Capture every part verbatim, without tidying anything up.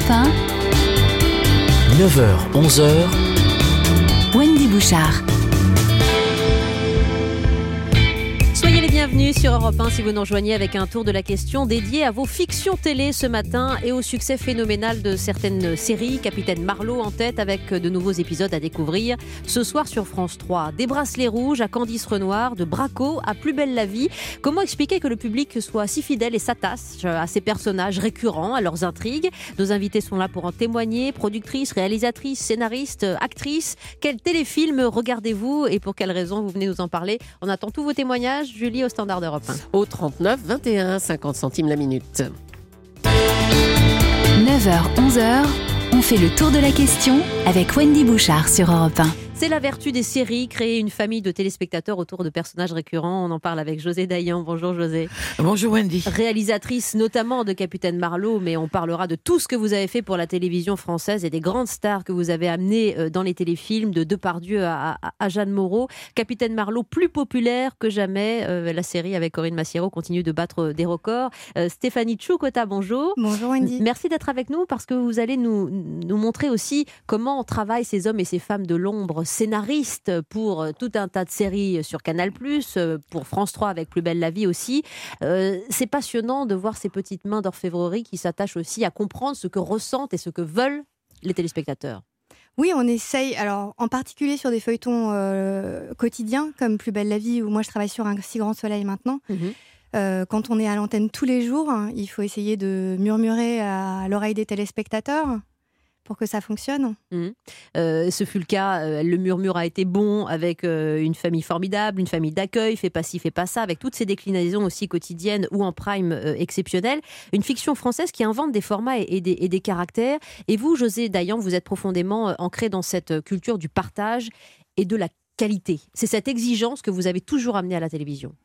un. neuf heures, onze heures. Wendy Bouchard. Soyez les bienvenus sur Europe un si vous nous rejoignez avec un tour de la question dédié à vos fictions télé ce matin et au succès phénoménal de certaines séries. Capitaine Marlowe en tête avec de nouveaux épisodes à découvrir ce soir sur France trois. Des bracelets rouges à Candice Renoir, de Braco à Plus belle la vie. Comment expliquer que le public soit si fidèle et s'attache à ces personnages récurrents, à leurs intrigues? Nos invités sont là pour en témoigner. Productrices, réalisatrices, scénaristes, actrices. Quel téléfilm regardez-vous et pour quelles raisons? Vous venez nous en parler. On attend tous vos témoignages. Julie au standard d'Europe un. Au trente-neuf vingt et un, cinquante centimes la minute. neuf heures, onze heures, on fait le tour de la question avec Wendy Bouchard sur Europe un. C'est la vertu des séries, créer une famille de téléspectateurs autour de personnages récurrents. On en parle avec José Dayan. Bonjour José. Bonjour Wendy. Réalisatrice notamment de Capitaine Marlowe, mais on parlera de tout ce que vous avez fait pour la télévision française et des grandes stars que vous avez amenées dans les téléfilms, de Depardieu à, à, à Jeanne Moreau. Capitaine Marlowe, plus populaire que jamais. Euh, la série avec Corinne Massiero continue de battre des records. Euh, Stéphanie Tchoukota, bonjour. Bonjour Wendy. Merci d'être avec nous parce que vous allez nous, nous montrer aussi comment travaillent ces hommes et ces femmes de l'ombre, scénariste pour tout un tas de séries sur Canal plus, pour France trois avec Plus belle la vie aussi. Euh, c'est passionnant de voir ces petites mains d'orfèvrerie qui s'attachent aussi à comprendre ce que ressentent et ce que veulent les téléspectateurs. Oui, on essaye, alors en particulier sur des feuilletons euh, quotidiens comme Plus belle la vie, où moi je travaille sur Un si grand soleil maintenant. Mmh. Euh, quand on est à l'antenne tous les jours, hein, il faut essayer de murmurer à l'oreille des téléspectateurs pour que ça fonctionne. Mmh. Euh, ce fut le cas, euh, le murmure a été bon avec euh, une famille formidable, une famille d'accueil, fais pas ci, fais pas ça, avec toutes ces déclinaisons aussi quotidiennes ou en prime euh, exceptionnelles. Une fiction française qui invente des formats et, et, des, et des caractères. Et vous, José Dayan, vous êtes profondément euh, ancré dans cette culture du partage et de la qualité. C'est cette exigence que vous avez toujours amenée à la télévision.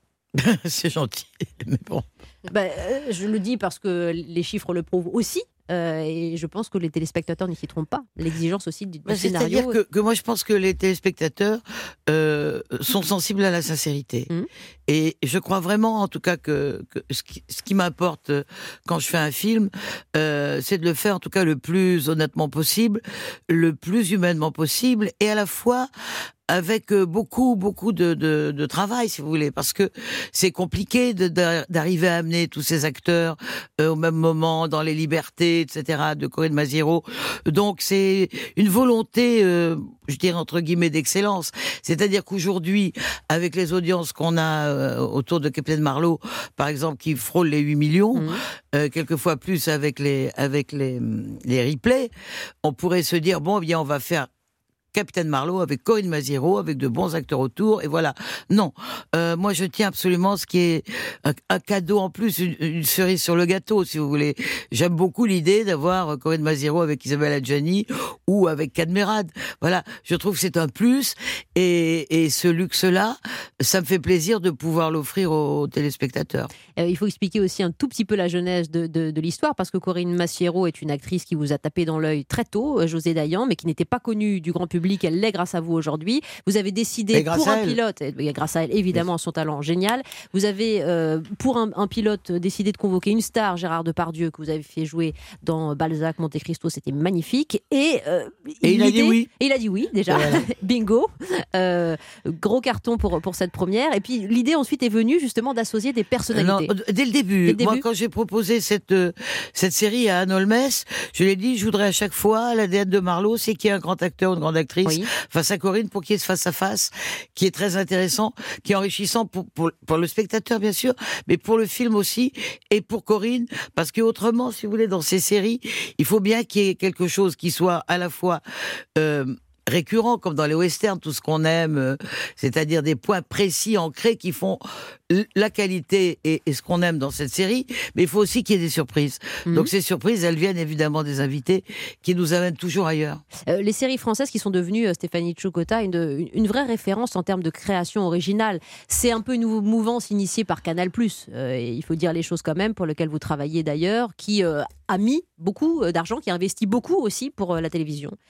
C'est gentil, mais bon. Ben, euh, je le dis parce que les chiffres le prouvent aussi. Euh, et je pense que les téléspectateurs n'y s'y trompent pas. L'exigence aussi du, du bah, scénario. C'est-à-dire que, que moi, je pense que les téléspectateurs euh, sont sensibles à la sincérité. Mmh. Et je crois vraiment, en tout cas, que, que ce qui, ce qui m'importe quand je fais un film, euh, c'est de le faire, en tout cas, le plus honnêtement possible, le plus humainement possible, et à la fois avec beaucoup, beaucoup de, de, de travail, si vous voulez, parce que c'est compliqué de, de, d'arriver à amener tous ces acteurs euh, au même moment, dans les libertés, et cetera, de Corinne Maziero. Donc, c'est une volonté, euh, je dirais, entre guillemets, d'excellence. C'est-à-dire qu'aujourd'hui, avec les audiences qu'on a euh, autour de Capitaine Marlowe, par exemple, qui frôle les huit millions, mmh. euh, quelquefois plus avec les, avec les, les replays, on pourrait se dire, bon, eh bien, on va faire Capitaine Marlowe avec Corinne Maziero, avec de bons acteurs autour, et voilà. Non, euh, moi je tiens absolument ce qui est un, un cadeau en plus, une, une cerise sur le gâteau, si vous voulez. J'aime beaucoup l'idée d'avoir Corinne Maziero avec Isabelle Adjani ou avec Cadmerade. Voilà, je trouve que c'est un plus, et, et ce luxe-là, ça me fait plaisir de pouvoir l'offrir aux, aux téléspectateurs. Euh, il faut expliquer aussi un tout petit peu la genèse de, de, de l'histoire, parce que Corinne Maziero est une actrice qui vous a tapé dans l'œil très tôt, José Dayan, mais qui n'était pas connue du grand public. Elle l'est grâce à vous aujourd'hui. Vous avez décidé pour un pilote, et grâce à elle évidemment, son talent génial, vous avez euh, pour un, un pilote décidé de convoquer une star, Gérard Depardieu, que vous avez fait jouer dans Balzac, Monte Cristo, c'était magnifique. Et, euh, et il a dit oui. Et il a dit oui déjà. Voilà. Bingo. Euh, gros carton pour, pour cette première. Et puis l'idée ensuite est venue justement d'associer des personnalités. Non, dès le début. Dès le Moi début. Quand j'ai proposé cette, cette série à Anne Holmes, je lui ai dit je voudrais à chaque fois l'A D N de Marlowe, c'est qu'il y ait un grand acteur ou une grande actrice oui. face à Corinne pour qu'il y ait ce face-à-face qui est très intéressant, qui est enrichissant pour, pour, pour le spectateur bien sûr, mais pour le film aussi et pour Corinne, parce que autrement, si vous voulez, dans ces séries, il faut bien qu'il y ait quelque chose qui soit à la fois euh, récurrent, comme dans les westerns, tout ce qu'on aime, euh, c'est-à-dire des points précis, ancrés, qui font la qualité et, et ce qu'on aime dans cette série, mais il faut aussi qu'il y ait des surprises. Mmh. Donc ces surprises, elles viennent évidemment des invités qui nous amènent toujours ailleurs. Euh, les séries françaises qui sont devenues, euh, Stéphanie Tchoukota, une, une vraie référence en termes de création originale. C'est un peu une mouvance initiée par Canal plus, euh, et il faut dire les choses quand même, pour lequel vous travaillez d'ailleurs, qui euh, a mis beaucoup d'argent, qui a investi beaucoup aussi pour euh, la télévision.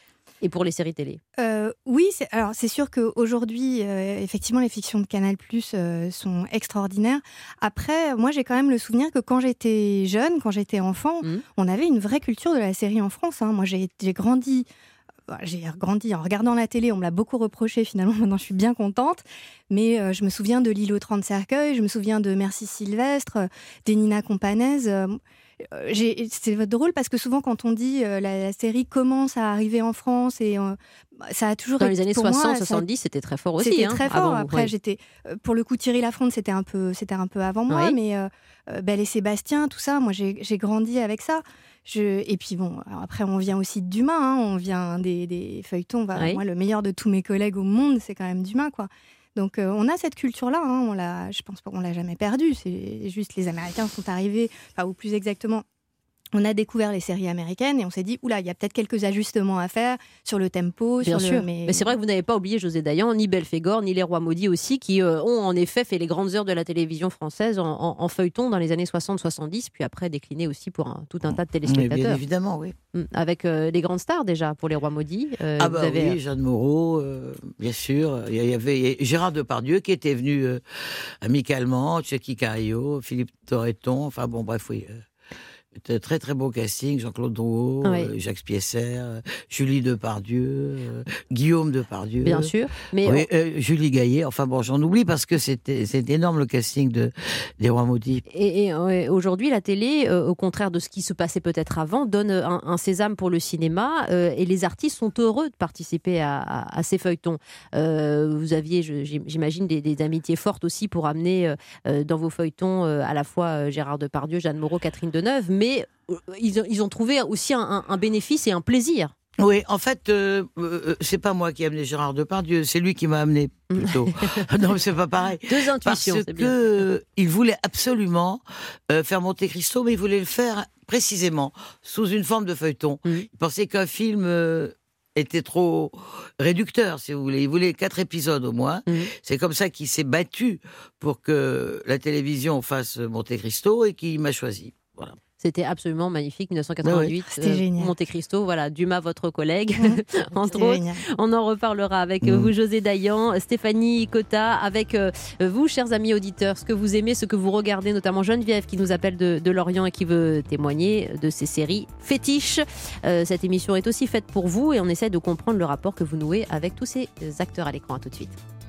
Et pour les séries télé euh, Oui, c'est, alors c'est sûr qu'aujourd'hui, euh, effectivement, les fictions de Canal+, euh, sont extraordinaires. Après, moi, j'ai quand même le souvenir que quand j'étais jeune, quand j'étais enfant, mmh. on avait une vraie culture de la série en France. Hein. Moi, j'ai, j'ai grandi... J'ai grandi en regardant la télé, on me l'a beaucoup reproché, finalement, maintenant je suis bien contente. Mais euh, je me souviens de L'île aux trente cercueils, je me souviens de Merci Sylvestre, euh, des Nina Companèse. Euh, j'ai, c'est drôle parce que souvent, quand on dit euh, la, la série commence à arriver en France, et euh, ça a toujours Dans été. les années soixante soixante-dix, c'était très fort aussi. C'était hein, très fort. avant, Après, oui. j'étais. Pour le coup, Thierry Lafronde, c'était un peu, c'était un peu avant moi, oui. mais euh, Belle et Sébastien, tout ça, moi j'ai, j'ai grandi avec ça. Je... Et puis bon, après on vient aussi de Dumas, hein, on vient des, des feuilletons. Bah, oui. Moi, le meilleur de tous mes collègues au monde, c'est quand même Dumas, quoi. Donc euh, on a cette culture-là, hein, on l'a, je pense pas qu'on l'a jamais perdue. C'est juste les Américains sont arrivés, enfin, ou plus exactement, on a découvert les séries américaines et on s'est dit, oula, il y a peut-être quelques ajustements à faire sur le tempo. Bien sur sûr, le... mais... mais c'est vrai que vous n'avez pas oublié José Dayan, ni Belphégor, ni Les Rois Maudits aussi, qui euh, ont en effet fait les grandes heures de la télévision française en, en, en feuilleton dans les années soixante soixante-dix, puis après décliné aussi pour un, tout un tas de téléspectateurs. Mais bien évidemment, oui. Avec euh, des grandes stars déjà pour Les Rois Maudits. Euh, ah bah vous avez... oui, Jeanne Moreau, euh, bien sûr. Il y avait Gérard Depardieu qui était venu euh, amicalement, Tchéky Cario, Philippe Torreton, enfin bon, bref, oui. Euh... Très très beau casting, Jean-Claude Drouot, oui. euh, Jacques Spiesser, euh, Julie Depardieu, euh, Guillaume Depardieu. Bien sûr. Mais oui, on... euh, Julie Gaillet, enfin bon, j'en oublie parce que c'était, c'est énorme le casting de, des Rois Maudits. Et, et euh, aujourd'hui, la télé, euh, au contraire de ce qui se passait peut-être avant, donne un, un sésame pour le cinéma euh, et les artistes sont heureux de participer à, à, à ces feuilletons. Euh, vous aviez, je, j'imagine, des, des amitiés fortes aussi pour amener euh, dans vos feuilletons euh, à la fois euh, Gérard Depardieu, Jeanne Moreau, Catherine Deneuve, mais ils ont, ils ont trouvé aussi un, un bénéfice et un plaisir. Oui, en fait, euh, euh, c'est pas moi qui ai amené Gérard Depardieu, c'est lui qui m'a amené plutôt. Non, mais c'est pas pareil. Deux intuitions, Parce c'est que bien. Euh, il voulait absolument euh, faire Monte Cristo, mais il voulait le faire précisément sous une forme de feuilleton. Mmh. Il pensait qu'un film euh, était trop réducteur, si vous voulez. Il voulait quatre épisodes au moins. Mmh. C'est comme ça qu'il s'est battu pour que la télévision fasse Monte Cristo et qu'il m'a choisi. Voilà. C'était absolument magnifique, dix-neuf cent quatre-vingt-huit. Oui, c'était génial. Monte Cristo, voilà, Dumas, votre collègue, mmh, entre autres. Génial. On en reparlera avec mmh. vous, José Dayan, Stéphanie Cotta, avec euh, vous, chers amis auditeurs, ce que vous aimez, ce que vous regardez, notamment Geneviève qui nous appelle de, de Lorient et qui veut témoigner de ces séries fétiches. Euh, cette émission est aussi faite pour vous et on essaie de comprendre le rapport que vous nouez avec tous ces acteurs à l'écran. À tout de suite.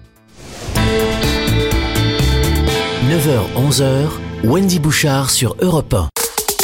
neuf heures onze heures, Wendy Bouchard sur Europe un.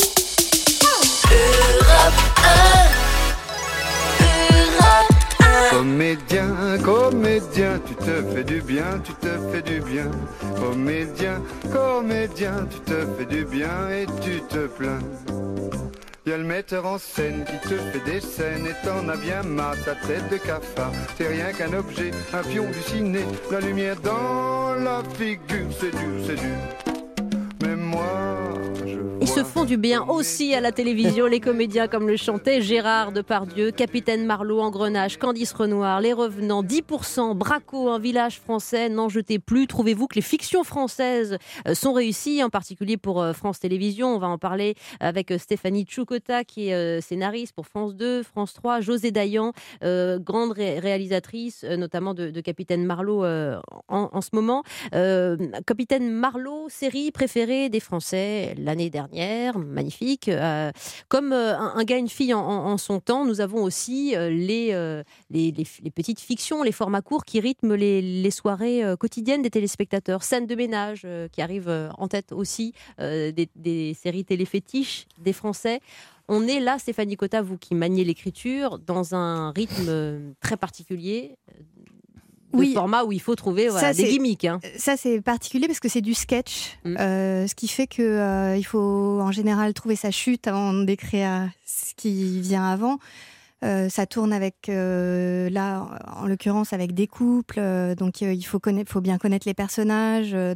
Comédien, comédien, tu te fais du bien, tu te fais du bien. Comédien, comédien, tu te fais du bien et tu te plains. Y'a le metteur en scène qui te fait des scènes et t'en as bien marre, ta tête de cafard. T'es rien qu'un objet, un pion du ciné, la lumière dans la figure, c'est dur, c'est dur. Mais moi... Ils se font du bien aussi à la télévision, les comédiens comme le chantait Gérard Depardieu, Capitaine Marlowe, Engrenage, Candice Renoir, Les Revenants, dix pour cent, Braco, Un village français, N'en jetez plus. Trouvez-vous que les fictions françaises sont réussies, en particulier pour France Télévisions? On va en parler avec Stéphanie Tchoukota, qui est scénariste pour France deux, France trois, José Dayan, euh, grande ré- réalisatrice, notamment de, de Capitaine Marlowe euh, en, en ce moment. Euh, Capitaine Marlowe, série préférée des Français l'année dernière, magnifique. Euh, comme euh, un, un gars, une fille en, en, en son temps, nous avons aussi euh, les, euh, les, les, les petites fictions, les formats courts qui rythment les, les soirées euh, quotidiennes des téléspectateurs. Scène de ménage euh, qui arrive euh, en tête aussi euh, des, des séries téléfétiches des Français. On est là, Stéphanie Cotta, vous qui maniez l'écriture, dans un rythme très particulier. De oui, format où il faut trouver voilà, ça, des gimmicks. Hein. Ça, c'est particulier parce que c'est du sketch, mmh. euh, ce qui fait qu'il euh, faut en général trouver sa chute avant d'écrire ce qui vient avant. Euh, ça tourne avec, euh, là, en l'occurrence, avec des couples, euh, donc euh, il faut, connaître, faut bien connaître les personnages, euh,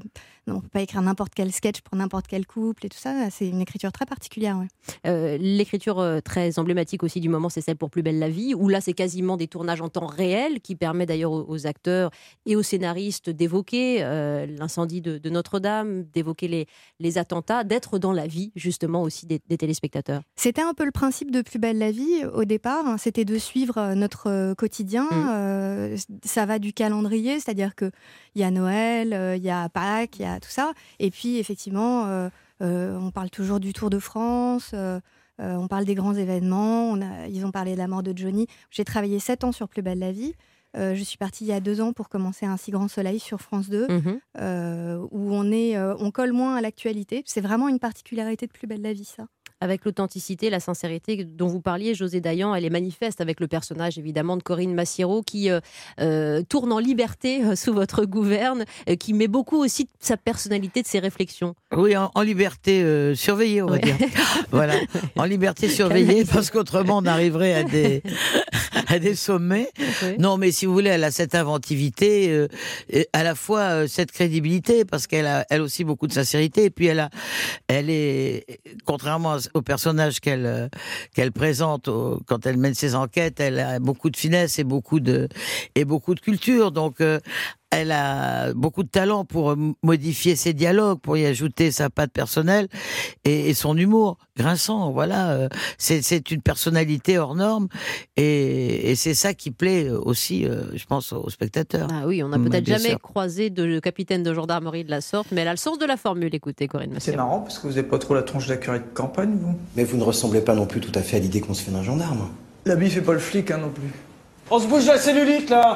on ne peut pas écrire n'importe quel sketch pour n'importe quel couple et tout ça. C'est une écriture très particulière. Ouais. Euh, l'écriture euh, très emblématique aussi du moment, c'est celle pour Plus belle la vie, où là, c'est quasiment des tournages en temps réel, qui permet d'ailleurs aux, aux acteurs et aux scénaristes d'évoquer euh, l'incendie de, de Notre-Dame, d'évoquer les, les attentats, d'être dans la vie, justement, aussi des, des téléspectateurs. C'était un peu le principe de Plus belle la vie, au départ. Hein, c'était de suivre notre quotidien. Mmh. Euh, ça va du calendrier, c'est-à-dire qu'il y a Noël, il euh, y a Pâques, il y a tout ça. Et puis, effectivement, euh, euh, on parle toujours du Tour de France, euh, euh, on parle des grands événements. On a, ils ont parlé de la mort de Johnny. J'ai travaillé sept ans sur Plus belle la vie. Euh, je suis partie il y a deux ans pour commencer Un si grand soleil sur France deux, mmh. euh, où on, est, euh, on colle moins à l'actualité. C'est vraiment une particularité de Plus belle la vie, ça. Avec l'authenticité, la sincérité dont vous parliez, José Dayan, elle est manifeste avec le personnage évidemment de Corinne Massiero qui euh, euh, tourne en liberté euh, sous votre gouverne, euh, qui met beaucoup aussi de sa personnalité, de ses réflexions. Oui, en, en liberté euh, surveillée, on va ouais. dire. Voilà, en liberté surveillée, parce qu'autrement on arriverait à des, à des sommets. Oui. Non, mais si vous voulez, elle a cette inventivité, euh, et à la fois euh, cette crédibilité, parce qu'elle a elle aussi beaucoup de sincérité, et puis elle a, elle est, contrairement au personnage qu'elle euh, qu'elle présente au, quand elle mène ses enquêtes, elle a beaucoup de finesse et beaucoup de et beaucoup de culture. Donc euh, elle a beaucoup de talent pour modifier ses dialogues, pour y ajouter sa patte personnelle et, et son humour grinçant. Voilà, c'est, c'est une personnalité hors norme et, et c'est ça qui plaît aussi, je pense, aux spectateurs. Ah oui, on n'a peut-être jamais sûr. croisé de capitaine de gendarmerie de la sorte, mais elle a le sens de la formule. Écoutez, Corinne Massiero. C'est marrant parce que vous n'avez pas trop la tronche d'accueil de campagne, vous. Mais vous ne ressemblez pas non plus tout à fait à l'idée qu'on se fait d'un gendarme. L'habit fait pas le flic, hein, non plus. On se bouge la cellulite, là.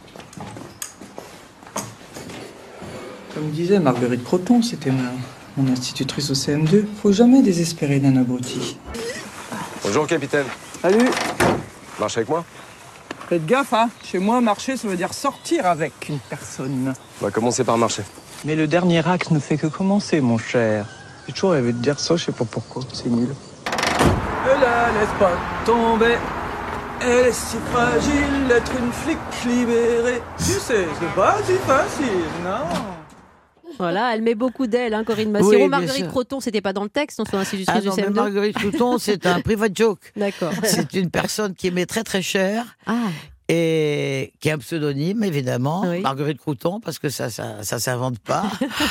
Comme disait Marguerite Croton, c'était ma, mon institutrice au C M deux. Faut jamais désespérer d'un abruti. Bonjour, capitaine. Salut. Marche avec moi. Faites gaffe, hein. Chez moi, marcher, ça veut dire sortir avec une personne. On va commencer par marcher. Mais le dernier axe ne fait que commencer, mon cher. J'ai toujours rêvé de dire ça, je sais pas pourquoi. C'est nul. Ne la laisse pas tomber. Elle est si fragile d'être une flic libérée. Tu sais, c'est pas si facile, non. Voilà, elle met beaucoup d'elle, hein, Corinne Massiero. Oui, Marguerite sûr. Croton, c'était pas dans le texte, on soit institutrice ah non, du C M deux. Marguerite Croton, c'est un private joke. D'accord. C'est une personne qui aimait très très cher. Ah. Et qui est un pseudonyme, évidemment, oui. Marguerite Croton, parce que ça, ça, ça s'invente pas.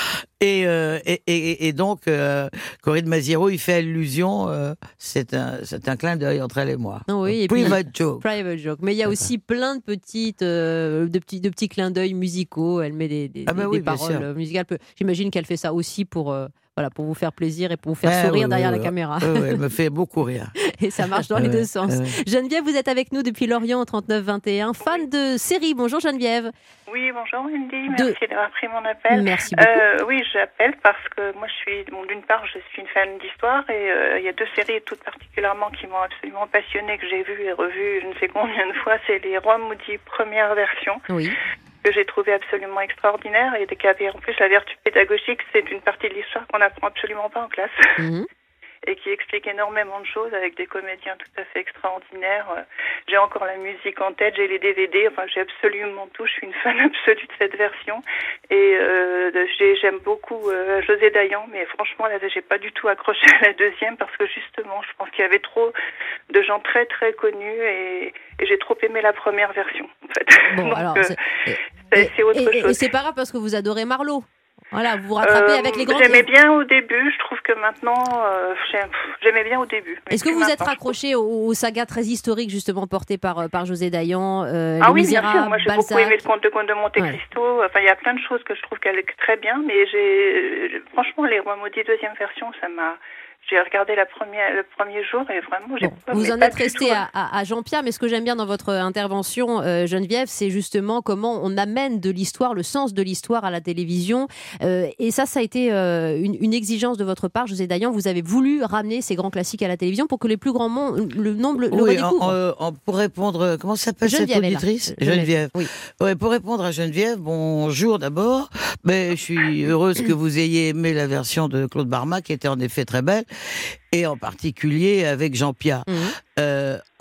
et, euh, et, et, et donc, euh, Corinne Massiero, il fait allusion, euh, c'est un, c'est un clin d'œil entre elle et moi. Oui, et private puis, joke. Private joke. Mais il y a aussi plein de petites, euh, de petits, de petits clins d'œil musicaux. Elle met des, des, ah ben des, oui, des paroles musicales. J'imagine qu'elle fait ça aussi pour. Euh, Voilà, pour vous faire plaisir et pour vous faire ouais, sourire ouais, derrière ouais, la caméra. Ouais, ouais, elle me fait beaucoup rire. Et ça marche dans ouais, les deux sens. Ouais. Geneviève, vous êtes avec nous depuis Lorient au trente-neuf vingt et un, fan oui. de série. Bonjour Geneviève. Oui, bonjour Wendy, merci de... d'avoir pris mon appel. Merci beaucoup. Euh, oui, j'appelle parce que moi je suis, bon, d'une part je suis une fan d'histoire et euh, il y a deux séries toutes particulièrement qui m'ont absolument passionnée, que j'ai vues et revues je ne sais combien de fois, c'est Les Rois Maudits première version. Oui. Que j'ai trouvé absolument extraordinaire et qui avait en plus la vertu pédagogique, c'est une partie de l'histoire qu'on n'apprend absolument pas en classe mmh. et qui explique énormément de choses avec des comédiens tout à fait extraordinaires. J'ai encore la musique en tête, j'ai les D V D, enfin j'ai absolument tout, je suis une fan absolue de cette version et euh, j'ai, j'aime beaucoup euh, José Dayan, mais franchement là j'ai pas du tout accroché à la deuxième parce que justement je pense qu'il y avait trop de gens très très connus et, et j'ai trop aimé la première version en fait. Bon, Donc, alors, euh, c'est... c'est, c'est autre et, chose. Et c'est pas grave parce que vous adorez Marlowe. Voilà, vous vous rattrapez euh, avec les grands. J'aimais bien au début, je trouve que maintenant, euh, j'aimais bien au début. Est-ce que vous êtes raccroché aux, aux sagas très historiques justement portées par, par José Dayan, euh, Ah Les oui, Misérables, bien sûr, moi j'ai Balzac. beaucoup aimé le Comte de Comte de Monte Cristo, ouais. Enfin il y a plein de choses que je trouve qu'elle est très bien, mais j'ai, franchement Les Rois Maudits deuxième version, ça m'a... J'ai regardé la première, le premier jour et vraiment, j'ai bon, pas, vous en pas êtes resté à, à, à Jean-Pierre, mais ce que j'aime bien dans votre intervention, euh, Geneviève, c'est justement comment on amène de l'histoire, le sens de l'histoire à la télévision. Euh, et ça, ça a été euh, une, une exigence de votre part, José Dayan. Vous avez voulu ramener ces grands classiques à la télévision pour que les plus grands monde, le nombre le oui, redécouvre. En, en, en, pour répondre, comment s'appelle Geneviève cette auditrice Geneviève. Geneviève. Oui. Ouais, pour répondre à Geneviève, bonjour d'abord. Mais je suis heureuse que vous ayez aimé la version de Claude Barma, qui était en effet très belle. Et en particulier avec Jean-Pierre. Mmh. Euh, en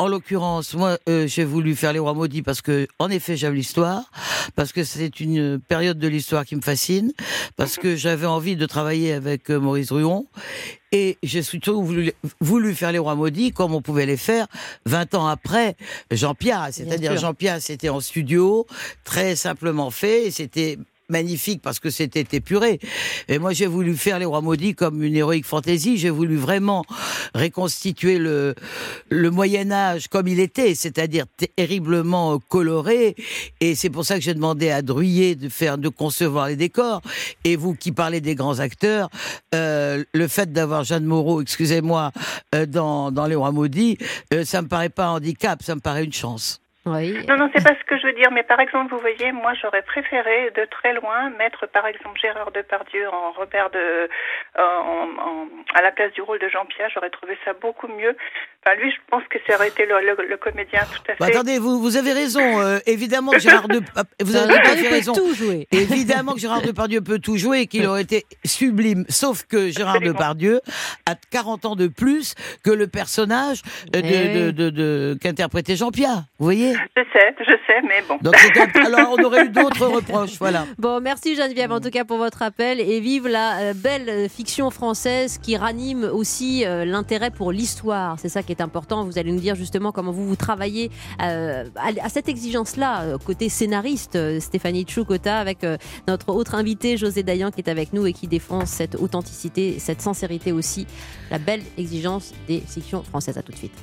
en l'occurrence, moi, euh, j'ai voulu faire Les Rois Maudits parce que, en effet, j'aime l'histoire, parce que c'est une période de l'histoire qui me fascine, parce que j'avais envie de travailler avec euh, Maurice Druon. Et j'ai surtout voulu, voulu faire Les Rois Maudits comme on pouvait les faire vingt ans après Jean Piat. C'est-à-dire Jean Piat, c'était en studio, très simplement fait, et c'était magnifique parce que c'était épuré. Et moi, j'ai voulu faire Les Rois Maudits comme une héroïque fantaisie. J'ai voulu vraiment reconstituer le, le Moyen-Âge comme il était, c'est-à-dire terriblement coloré. Et c'est pour ça que j'ai demandé à Druillet de faire, de concevoir les décors. Et vous qui parlez des grands acteurs, euh, le fait d'avoir Jeanne Moreau, excusez-moi, euh, dans, dans Les Rois Maudits, euh, ça me paraît pas un handicap, ça me paraît une chance. Oui. Non, non, c'est pas ce que je veux dire, mais par exemple, vous voyez, moi, j'aurais préféré de très loin mettre, par exemple, Gérard Depardieu en Robert de, en, en, à la place du rôle de Jean Piat. J'aurais trouvé ça beaucoup mieux. Enfin, lui, je pense que ça aurait été le, le, le comédien tout à fait. Bah, attendez, vous, vous avez raison. Euh, évidemment que Gérard Depardieu, vous avez tout à fait raison. Tout jouer. Évidemment que Gérard Depardieu peut tout jouer et qu'il aurait été sublime. Sauf que Gérard Absolument. Depardieu a quarante ans de plus que le personnage de, de, de, de, de qu'interprétait Jean Piat. Vous voyez? Je sais, je sais, mais bon. Donc, un... alors, on aurait eu d'autres reproches, voilà. Bon, merci Geneviève, en tout cas, pour votre appel. Et vive la euh, belle fiction française qui ranime aussi euh, l'intérêt pour l'histoire. C'est ça qui est important. Vous allez nous dire justement comment vous, vous travaillez euh, à, à cette exigence-là, euh, côté scénariste, euh, Stéphanie Tchoukota, avec euh, notre autre invité, José Dayan, qui est avec nous et qui défend cette authenticité, cette sincérité aussi. La belle exigence des fictions françaises. À tout de suite.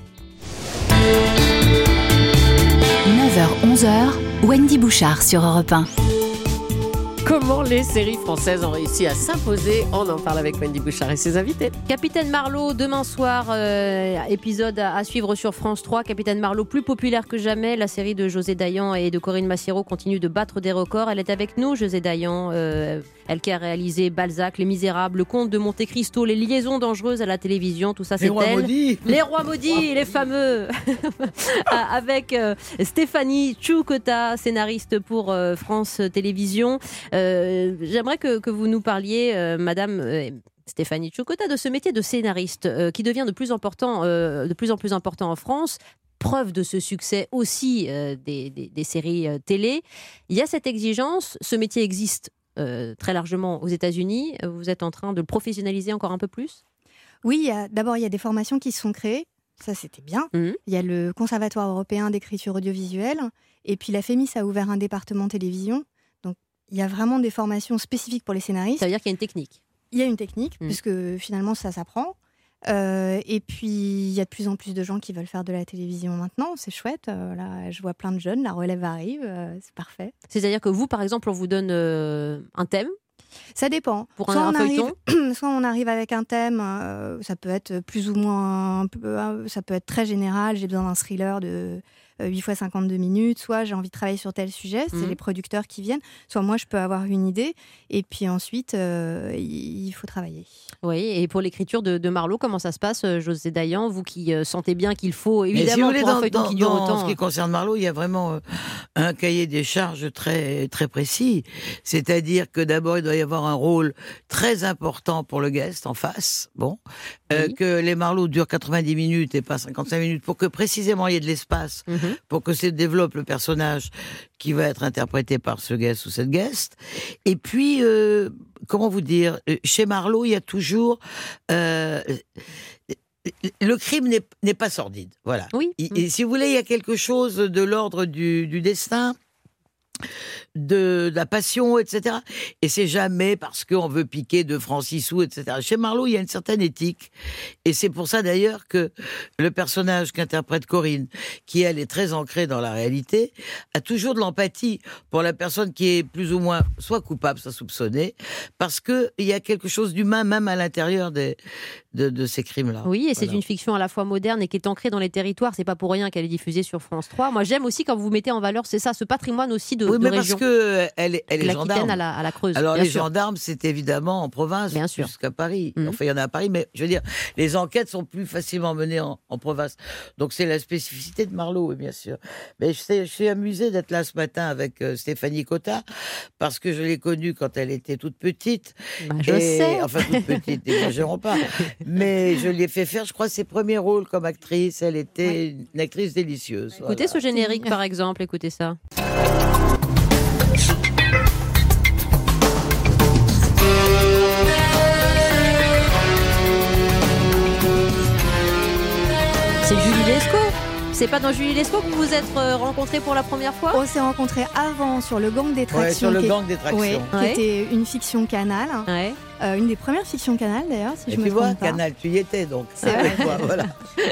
neuf heures onze heures, Wendy Bouchard sur Europe un. Comment les séries françaises ont réussi à s'imposer? On en parle avec Wendy Bouchard et ses invités. Capitaine Marlowe, demain soir, euh, épisode à, à suivre sur France trois. Capitaine Marlowe, plus populaire que jamais. La série de José Dayan et de Corinne Massiero continue de battre des records. Elle est avec nous, José Dayan. Euh, elle qui a réalisé Balzac, Les Misérables, Le Comte de Monte Cristo, Les Liaisons dangereuses à la télévision. Tout ça, c'est elle. Les Rois Maudits. Les Rois Maudits, les fameux. Avec euh, Stéphanie Tchoukota, scénariste pour euh, France Télévisions. Euh, j'aimerais que, que vous nous parliez, euh, Madame euh, Stéphanie Tchoukota, de ce métier de scénariste euh, qui devient de plus, important, euh, de plus en plus important en France. Preuve de ce succès aussi euh, des, des, des séries euh, télé. Il y a cette exigence. Ce métier existe euh, très largement aux États-Unis. Vous êtes en train de le professionnaliser encore un peu plus? Oui, il y a, d'abord, il y a des formations qui se sont créées. Ça, c'était bien. Mmh. Il y a le Conservatoire européen d'écriture audiovisuelle. Et puis la FEMIS a ouvert un département télévision. Il y a vraiment des formations spécifiques pour les scénaristes. Ça veut dire qu'il y a une technique. Il y a une technique, mmh. puisque finalement, ça s'apprend. Euh, et puis, il y a de plus en plus de gens qui veulent faire de la télévision maintenant. C'est chouette. Euh, là, je vois plein de jeunes. La relève arrive. Euh, c'est parfait. C'est-à-dire que vous, par exemple, on vous donne euh, un thème? Ça dépend. Pour soit, un, on un arrive, feuilleton soit on arrive avec un thème, euh, ça peut être plus ou moins... Un peu, euh, ça peut être très général. J'ai besoin d'un thriller de... huit fois cinquante-deux minutes, soit j'ai envie de travailler sur tel sujet, c'est mmh. les producteurs qui viennent, soit moi je peux avoir une idée, et puis ensuite euh, il faut travailler. Oui, et pour l'écriture de, de Marlowe, comment ça se passe, José Dayan, vous qui euh, sentez bien qu'il faut évidemment si vous voulez, pour dans, un feuilleton dans, qui dure dans autant. En ce qui concerne Marlowe, il y a vraiment euh, un cahier des charges très, très précis, c'est-à-dire que d'abord il doit y avoir un rôle très important pour le guest en face, bon, euh, oui. que les Marlowe durent quatre-vingt-dix minutes et pas cinquante-cinq minutes, pour que précisément il y ait de l'espace, mmh. pour que se développe le personnage qui va être interprété par ce guest ou cette guest. Et puis, euh, comment vous dire, chez Marlowe, il y a toujours... Euh, le crime n'est, n'est pas sordide, voilà. Oui. Et, et si vous voulez, il y a quelque chose de l'ordre du, du destin, de, de la passion, et cetera. Et c'est jamais parce qu'on veut piquer deux francs six sous, et cetera. Chez Marlowe, il y a une certaine éthique. Et c'est pour ça d'ailleurs que le personnage qu'interprète Corinne, qui elle est très ancrée dans la réalité, a toujours de l'empathie pour la personne qui est plus ou moins soit coupable, soit soupçonnée, parce qu'il y a quelque chose d'humain même à l'intérieur des, de, de ces crimes-là. Oui, et voilà. C'est une fiction à la fois moderne et qui est ancrée dans les territoires. C'est pas pour rien qu'elle est diffusée sur France trois. Moi, j'aime aussi quand vous mettez en valeur, c'est ça, ce patrimoine aussi de de, oui, de mais régions. parce que elle est, elle est L'Aquitaine gendarme. à la, à la Creuse. Alors bien les sûr. gendarmes, c'est évidemment en province, Bien sûr. jusqu'à Paris. Mhm. Enfin, il y en a à Paris, mais je veux dire, les enquêtes sont plus facilement menées en, en province. Donc c'est la spécificité de Marlo, oui, bien sûr. Mais je, sais, je suis amusée d'être là ce matin avec euh, Stéphanie Cotta, parce que je l'ai connue quand elle était toute petite. Bah, je et, sais. Enfin, toute petite, n'exagérons pas. Mais je lui ai fait faire, je crois, ses premiers rôles comme actrice. Elle était ouais. une actrice délicieuse. Écoutez voilà. ce générique, par exemple, écoutez ça. C'est Julie Lescaut. C'est pas dans Julie Lescaut que vous vous êtes rencontrés pour la première fois ? On s'est rencontrés avant sur le Gang des Tractions. Ouais, sur le qui Gang est... des Tractions. Ouais, ouais. Qui était une fiction Canal. Ouais. Euh, une des premières fictions Canal d'ailleurs, si et je me tu trompe vois, pas. Canal, tu y étais donc. C'est vrai. Toi, voilà.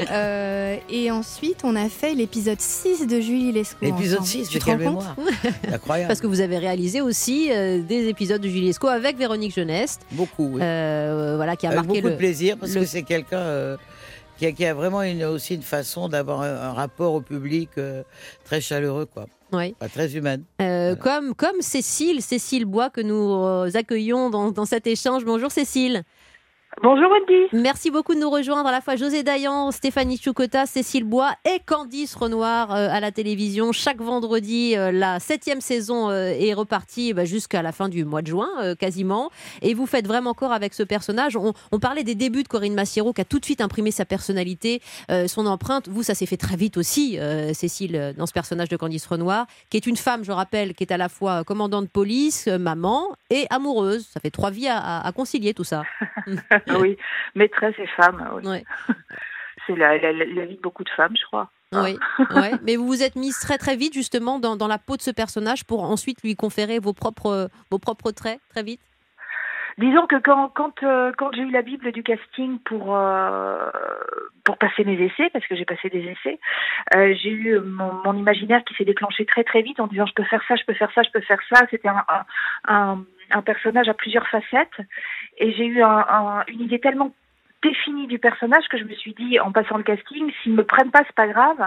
euh, et ensuite, on a fait l'épisode six de Julie Lescaut. L'épisode six, tu de te quelle rends compte ? mémoire. C'est incroyable. Parce que vous avez réalisé aussi euh, des épisodes de Julie Lescaut avec Véronique Jeunesse. Beaucoup, oui. Euh, voilà, qui a avec marqué beaucoup le... de plaisir, parce le... que c'est quelqu'un... Euh, Qui a, qui a vraiment une, aussi une façon d'avoir un, un rapport au public euh, très chaleureux, quoi. Oui. Enfin, très humaine. Euh, voilà. comme, comme Cécile, Cécile Bois, que nous euh, accueillons dans, dans cet échange. Bonjour Cécile. Bonjour Wendy. Merci beaucoup de nous rejoindre, à la fois José Dayan, Stéphanie Tchoukota, Cécile Bois et Candice Renoir euh, à la télévision. Chaque vendredi, euh, la septième saison euh, est repartie bah, jusqu'à la fin du mois de juin, euh, quasiment. Et vous faites vraiment corps avec ce personnage. On, on parlait des débuts de Corinne Massiero, qui a tout de suite imprimé sa personnalité, euh, son empreinte. Vous, ça s'est fait très vite aussi, euh, Cécile, dans ce personnage de Candice Renoir, qui est une femme, je rappelle, qui est à la fois commandante de police, euh, maman et amoureuse. Ça fait trois vies à, à, à concilier, tout ça. Oui, maîtresse et femme. Oui. Ouais. C'est la, la, la vie de beaucoup de femmes, je crois. Oui, ouais. Mais vous vous êtes mise très très vite justement dans, dans la peau de ce personnage pour ensuite lui conférer vos propres, vos propres traits, très vite. Disons que quand, quand, euh, quand j'ai eu la Bible du casting pour, euh, pour passer mes essais, parce que j'ai passé des essais, euh, j'ai eu mon, mon imaginaire qui s'est déclenché très très vite en disant je peux faire ça, je peux faire ça, je peux faire ça. C'était un, un, un, un personnage à plusieurs facettes et j'ai eu un, un, une idée tellement définie du personnage que je me suis dit en passant le casting, s'ils me prennent pas, c'est pas grave.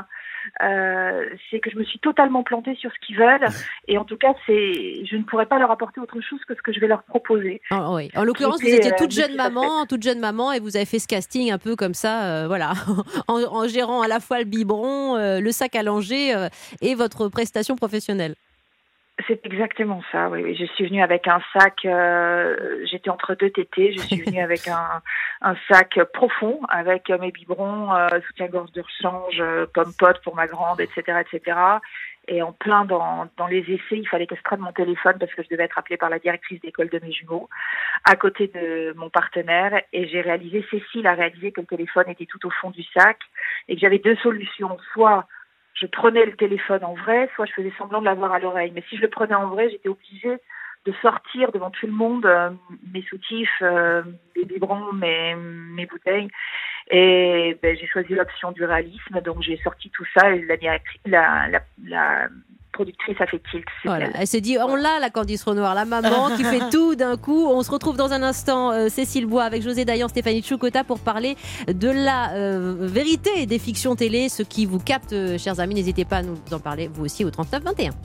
Euh, c'est que je me suis totalement plantée sur ce qu'ils veulent et en tout cas c'est je ne pourrais pas leur apporter autre chose que ce que je vais leur proposer. Oh, oui. En l'occurrence vous étiez toute jeune maman toute jeune maman et vous avez fait ce casting un peu comme ça euh, voilà en, en gérant à la fois le biberon, euh, le sac à langer euh, et votre prestation professionnelle. C'est exactement ça, oui, oui. Je suis venue avec un sac, euh, j'étais entre deux tétés, je suis venue avec un, un sac profond, avec mes biberons, euh, soutien-gorge de rechange, euh, pomme-pote pour ma grande, et cetera, et cetera. Et en plein dans, dans les essais, il fallait que je prenne mon téléphone parce que je devais être appelée par la directrice d'école de mes jumeaux, à côté de mon partenaire. Et j'ai réalisé, Cécile a réalisé que le téléphone était tout au fond du sac et que j'avais deux solutions, soit je prenais le téléphone en vrai, soit je faisais semblant de l'avoir à l'oreille. Mais si je le prenais en vrai, j'étais obligée de sortir devant tout le monde euh, mes soutifs, euh, mes biberons, mes, mes bouteilles. Et ben, j'ai choisi l'option du réalisme, donc j'ai sorti tout ça et la, la, la, la productrice a fait tilt. Voilà. Elle s'est dit, on l'a la Candice Renoir, la maman qui fait tout d'un coup. On se retrouve dans un instant, euh, Cécile Bois avec José Dayan, Stéphanie Tchoukota pour parler de la euh, vérité des fictions télé. Ce qui vous capte, euh, chers amis, n'hésitez pas à nous en parler vous aussi au trente-neuf vingt et un.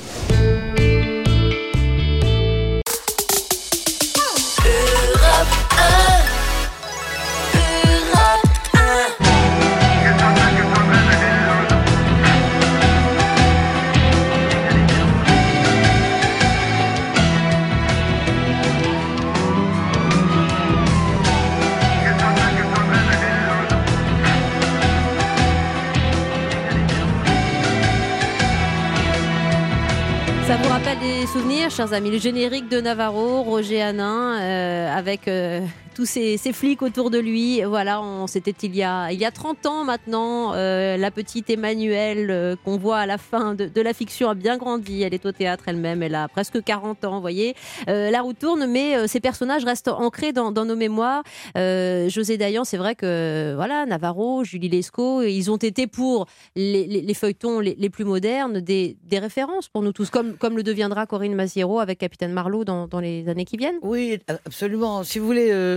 Ça vous rappelle des souvenirs, chers amis? Le générique de Navarro, Roger Hanin, euh, avec euh, tous ces, ces flics autour de lui. Voilà, on, c'était il y a, il y a trente ans maintenant. Euh, la petite Emmanuelle euh, qu'on voit à la fin de, de la fiction a bien grandi. Elle est au théâtre elle-même. Elle a presque quarante ans, vous voyez. Euh, la roue tourne, mais euh, ces personnages restent ancrés dans, dans nos mémoires. Euh, José Dayan, c'est vrai que voilà, Navarro, Julie Lescaut, ils ont été pour les, les, les feuilletons les, les plus modernes des, des références pour nous tous, comme comme le deviendra Corinne Massiero avec Capitaine Marlowe dans, dans les années qui viennent. Oui, absolument. Si vous voulez, euh,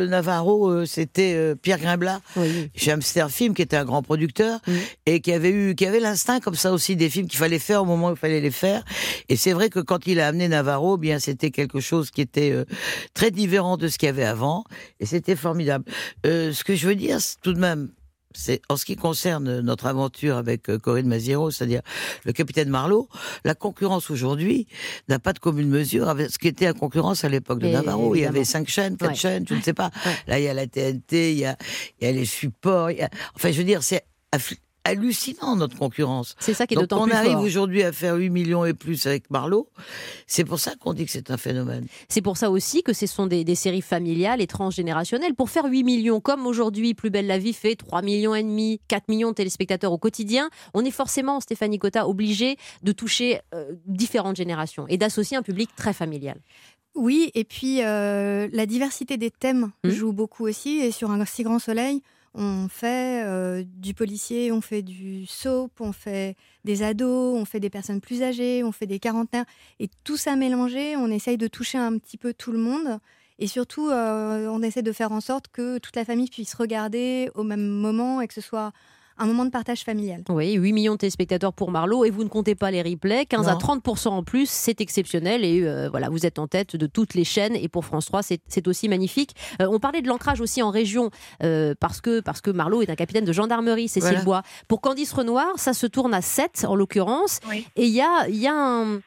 Navarro, euh, c'était euh, Pierre Grimblat, oui. chez Amster Film, qui était un grand producteur, oui. et qui avait eu, qui avait l'instinct comme ça aussi des films qu'il fallait faire au moment où il fallait les faire. Et c'est vrai que quand il a amené Navarro, bien c'était quelque chose qui était euh, très différent de ce qu'il y avait avant, et c'était formidable. Euh, ce que je veux dire, c'est tout de même, c'est en ce qui concerne notre aventure avec Corinne Maziero, c'est-à-dire le capitaine Marlowe, la concurrence aujourd'hui n'a pas de commune mesure avec ce qui était la concurrence à l'époque de Et Navarro. Évidemment. Il y avait cinq chaînes, quatre ouais. chaînes, je ne sais pas. Ouais. Là, il y a la T N T, il y a, il y a les supports. Il y a... Enfin, je veux dire, c'est hallucinant notre concurrence. C'est ça qui est Donc, d'autant plus fort. On arrive aujourd'hui à faire huit millions et plus avec Marlowe. C'est pour ça qu'on dit que c'est un phénomène. C'est pour ça aussi que ce sont des, des séries familiales et transgénérationnelles. Pour faire huit millions, comme aujourd'hui Plus belle la vie fait trois millions et demi, quatre millions de téléspectateurs au quotidien, on est forcément, Stéphanie Cotta, obligé de toucher euh, différentes générations et d'associer un public très familial. Oui, et puis euh, la diversité des thèmes mmh. joue beaucoup aussi. Et sur Un si grand soleil, on fait euh, du policier, on fait du soap, on fait des ados, on fait des personnes plus âgées, on fait des quarantenaires. Et tout ça mélangé, on essaye de toucher un petit peu tout le monde. Et surtout, euh, on essaie de faire en sorte que toute la famille puisse regarder au même moment et que ce soit un moment de partage familial. Oui, huit millions de téléspectateurs pour Marlowe et vous ne comptez pas les replays, quinze à trente pour cent en plus, c'est exceptionnel et euh, voilà, vous êtes en tête de toutes les chaînes et pour France trois, c'est, c'est aussi magnifique. Euh, on parlait de l'ancrage aussi en région euh, parce, que, parce que Marlowe est un capitaine de gendarmerie, Cécile voilà. Bois. Pour Candice Renoir, ça se tourne à sept en l'occurrence oui. et il y a, y a un...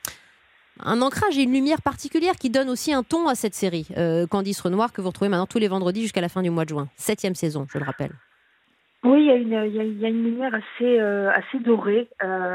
un ancrage et une lumière particulière qui donne aussi un ton à cette série. Euh, Candice Renoir que vous retrouvez maintenant tous les vendredis jusqu'à la fin du mois de juin. Septième saison, je le rappelle. Oui, il y a une, il y a, il y a une lumière assez, euh, assez dorée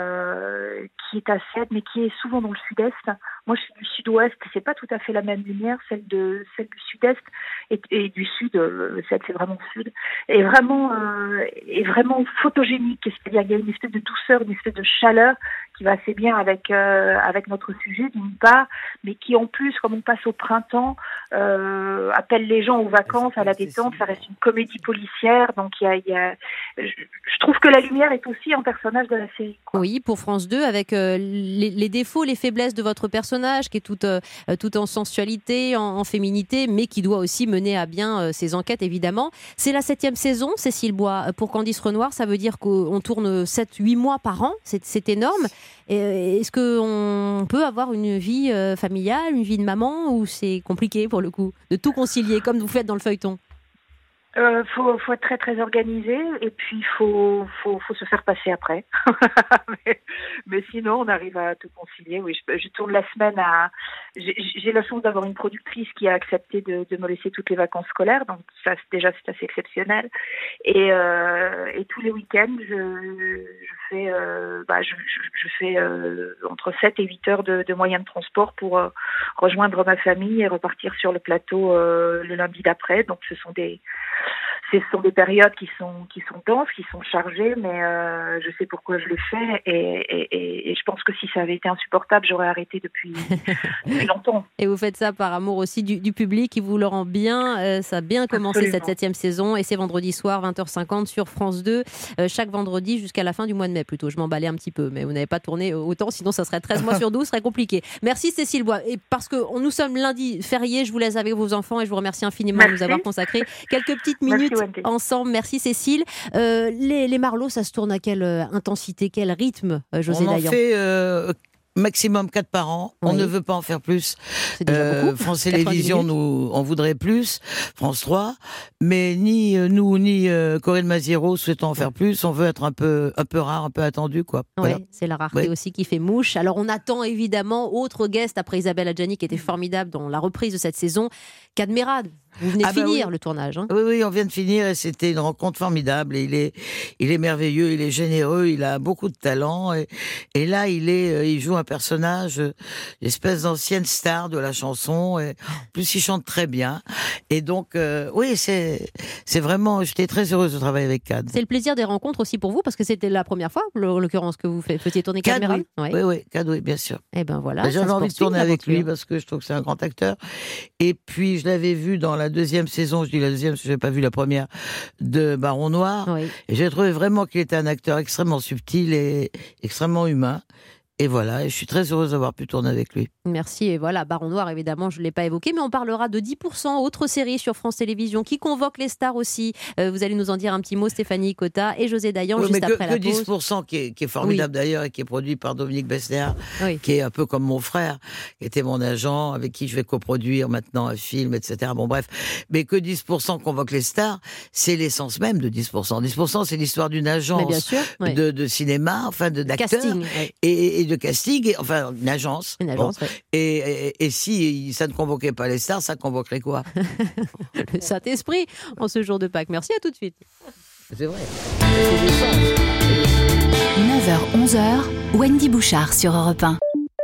euh, qui est à sept, mais qui est souvent dans le sud-est. Moi, je suis du sud-ouest, c'est pas tout à fait la même lumière, celle de celle du sud-est et, et du sud, euh, celle c'est vraiment sud, est vraiment euh, est vraiment photogénique. C'est-à-dire qu'il y a une espèce de douceur, une espèce de chaleur qui va assez bien avec euh, avec notre sujet d'une part, mais qui en plus, comme on passe au printemps, euh, appelle les gens aux vacances, à la détente. Ça reste une comédie policière, donc il y a, il y a je, je trouve que la lumière est aussi un personnage de la série, quoi. Oui, pour France deux, avec euh, les, les défauts, les faiblesses de votre personnage, qui est tout, euh, tout en sensualité, en, en féminité, mais qui doit aussi mener à bien euh, ses enquêtes, évidemment. C'est la septième saison, Cécile Bois. Pour Candice Renoir, ça veut dire qu'on tourne sept huit mois par an, c'est, c'est énorme. Et est-ce qu'on peut avoir une vie euh, familiale, une vie de maman, ou c'est compliqué pour le coup, de tout concilier, comme vous faites dans le feuilleton ? Euh, faut, faut être très très organisé et puis faut faut, faut se faire passer après. mais, mais sinon on arrive à tout concilier. Oui, je, je tourne la semaine à. J'ai, j'ai la chance d'avoir une productrice qui a accepté de, de me laisser toutes les vacances scolaires, donc ça c'est, déjà c'est assez exceptionnel. Et, euh, et tous les week-ends je, je fais euh, bah je, je, je fais euh, entre sept et huit heures de, de moyens de transport pour euh, rejoindre ma famille et repartir sur le plateau euh, le lundi d'après. Donc ce sont des Ce sont des périodes qui sont qui sont denses, qui sont chargées, mais euh, je sais pourquoi je le fais et, et, et je pense que si ça avait été insupportable, j'aurais arrêté depuis, depuis longtemps. Et vous faites ça par amour aussi du, du public qui vous le rend bien. Euh, ça a bien commencé Absolument. Cette septième saison et c'est vendredi soir, vingt heures cinquante sur France deux, euh, chaque vendredi jusqu'à la fin du mois de mai plutôt. Je m'emballais un petit peu, mais vous n'avez pas tourné autant, sinon ça serait treize mois sur douze, ce serait compliqué. Merci Cécile Bois. Et parce que nous sommes lundi férié, je vous laisse avec vos enfants et je vous remercie infiniment Merci. De nous avoir consacré quelques petites minutes Merci, ensemble. Merci Cécile. Euh, les, les Marlowe, ça se tourne à quelle euh, intensité, quel rythme, euh, José Dayan ? On en fait euh, maximum quatre par an. Oui. On ne veut pas en faire plus. C'est déjà euh, beaucoup. France Télévisions, nous, on voudrait plus. France trois. Mais ni euh, nous, ni euh, Corinne Maziero souhaitons en faire plus. On veut être un peu, un peu rare, un peu attendu, quoi. Voilà. Ouais, c'est la rareté ouais. aussi qui fait mouche. Alors, on attend évidemment autre guest après Isabelle Adjani qui était formidable dans la reprise de cette saison. Cadmerade. Vous venez de ah bah finir oui. le tournage. Hein. Oui, oui, on vient de finir et c'était une rencontre formidable. Et il est, il est merveilleux, il est généreux, il a beaucoup de talent. Et, et là, il est, il joue un personnage, une espèce d'ancienne star de la chanson. Et en plus, il chante très bien. Et donc, euh, oui, c'est, c'est vraiment. J'étais très heureuse de travailler avec Cad. C'est le plaisir des rencontres aussi pour vous parce que c'était la première fois, en l'occurrence, que vous faisiez tourner Cad. Oui. Oui, oui, oui, Cad, oui, bien sûr. Et ben voilà. Ben, j'avais envie de tourner avec lui parce que je trouve que c'est un grand acteur. Et puis, je l'avais vu dans la deuxième saison, je dis la deuxième parce que je n'avais pas vu la première, de Baron Noir. Oui. Et j'ai trouvé vraiment qu'il était un acteur extrêmement subtil et extrêmement humain. Et voilà, et je suis très heureuse d'avoir pu tourner avec lui. Merci. Et voilà, Baron Noir, évidemment, je ne l'ai pas évoqué, mais on parlera de dix pour cent, autre série sur France Télévisions qui convoque les stars aussi. Euh, vous allez nous en dire un petit mot, Stéphanie Cotta et José Dayan, oui, juste mais après que, la que pause. dix pour cent qui est, qui est formidable oui. d'ailleurs et qui est produit par Dominique Besnéard, oui. qui est un peu comme mon frère, qui était mon agent, avec qui je vais coproduire maintenant un film, et cetera. Bon bref, mais que dix pour cent convoque les stars, c'est l'essence même de dix pour cent. dix pour cent, c'est l'histoire d'une agence bien sûr, oui. de, de cinéma, enfin de d'acteurs casting, oui. et, et de casting, et, enfin une agence. Une agence, bon. oui. et, et, et si ça ne convoquait pas les stars, ça convoquerait quoi? Le Saint-Esprit en ce jour de Pâques. Merci, à tout de suite. C'est vrai. neuf heures onze heures, Wendy Bouchard sur Europe un.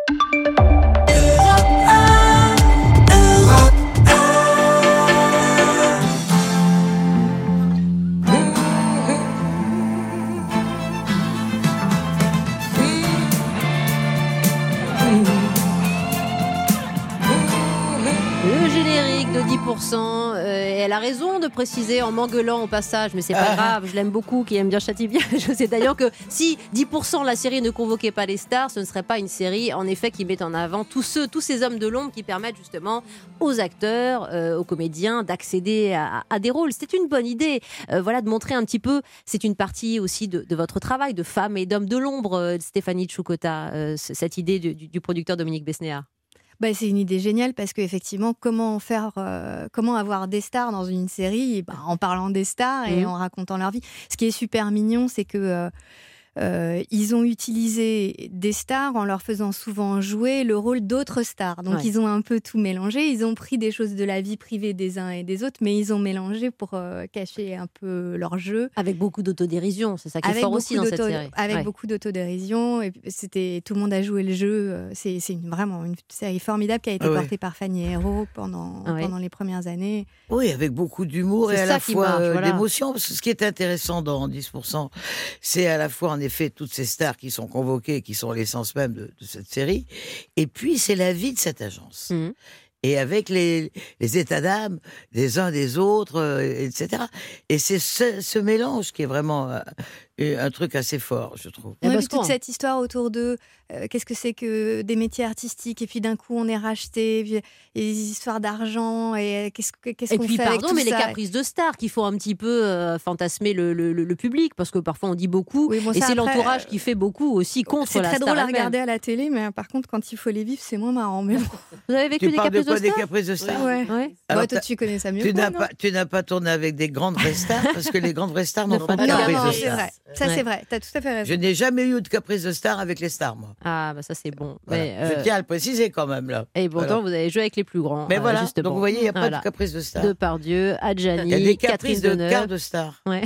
dix pour cent, euh, et elle a raison de préciser en m'engueulant au passage, mais c'est pas ah. grave, je l'aime beaucoup, qui aime bien châtie bien. Je sais d'ailleurs que si dix pour cent la série ne convoquait pas les stars, ce ne serait pas une série en effet qui met en avant tous ceux, tous ces hommes de l'ombre qui permettent justement aux acteurs, euh, aux comédiens d'accéder à, à des rôles. C'était une bonne idée, euh, voilà, de montrer un petit peu. C'est une partie aussi de, de votre travail de femmes et d'hommes de l'ombre, euh, Stéphanie Tchoukota, euh, cette idée du, du producteur Dominique Besnéard. Bah, c'est une idée géniale parce qu'effectivement, comment faire, euh, comment avoir des stars dans une série bah, en parlant des stars et mmh. en racontant leur vie. Ce qui est super mignon, c'est que euh, euh, ils ont utilisé des stars en leur faisant souvent jouer le rôle d'autres stars. Donc, ouais. ils ont un peu tout mélangé. Ils ont pris des choses de la vie privée des uns et des autres, mais ils ont mélangé pour euh, cacher un peu leur jeu. Avec beaucoup d'autodérision, c'est ça qui est fort aussi dans cette série. Avec ouais. beaucoup d'autodérision. Et c'était, tout le monde a joué le jeu. C'est, c'est une, vraiment une série formidable qui a été ah ouais. portée par Fanny Hérault pendant, ah ouais. pendant les premières années. Oui, avec beaucoup d'humour c'est et à la fois marche, voilà. d'émotion. Parce que ce qui est intéressant dans dix pour cent, c'est à la fois en effet toutes ces stars qui sont convoquées, qui sont l'essence même de, de cette série, et puis c'est la vie de cette agence. Mmh. Et avec les, les états d'âme des uns des autres, euh, et cetera. Et c'est ce, ce mélange qui est vraiment euh, un truc assez fort, je trouve. Ouais, toute quoi. Cette histoire autour de euh, qu'est-ce que c'est que des métiers artistiques, et puis d'un coup on est racheté, et, puis, et des histoires d'argent, et qu'est-ce, qu'est-ce et qu'on puis, fait pardon, avec tout mais ça. Les caprices de stars qui font un petit peu euh, fantasmer le, le, le, le public, parce que parfois on dit beaucoup, oui, bon, et c'est après, l'entourage euh, qui fait beaucoup aussi contre c'est la star. C'est très drôle à elle-même. regarder à la télé, mais par contre quand il faut les vivre, c'est moins marrant. Mais bon. Vous avez vécu tu des parles caprices de quoi, de stars des caprices de stars Ouais. ouais. Alors, ouais, toi, tu connais ça mieux. Tu, quoi, n'as non pas, tu n'as pas tourné avec des grandes vraies stars, parce que les grandes vraies stars n'ont pas de non, caprices non, de c'est stars. vrai. Ça, ouais. c'est vrai. Tu as tout à fait raison. Je n'ai jamais eu de caprice de star avec les stars, moi. Ah, bah ça, c'est bon. Voilà. Mais, euh... Je tiens à le préciser quand même, là. Et pourtant, voilà. Vous avez joué avec les plus grands. Mais euh, voilà, justement. donc vous voyez, il n'y a pas voilà. de caprice de star. Depardieu, Adjani, il y a des Catherine de Deneuve. quart de star. Ouais.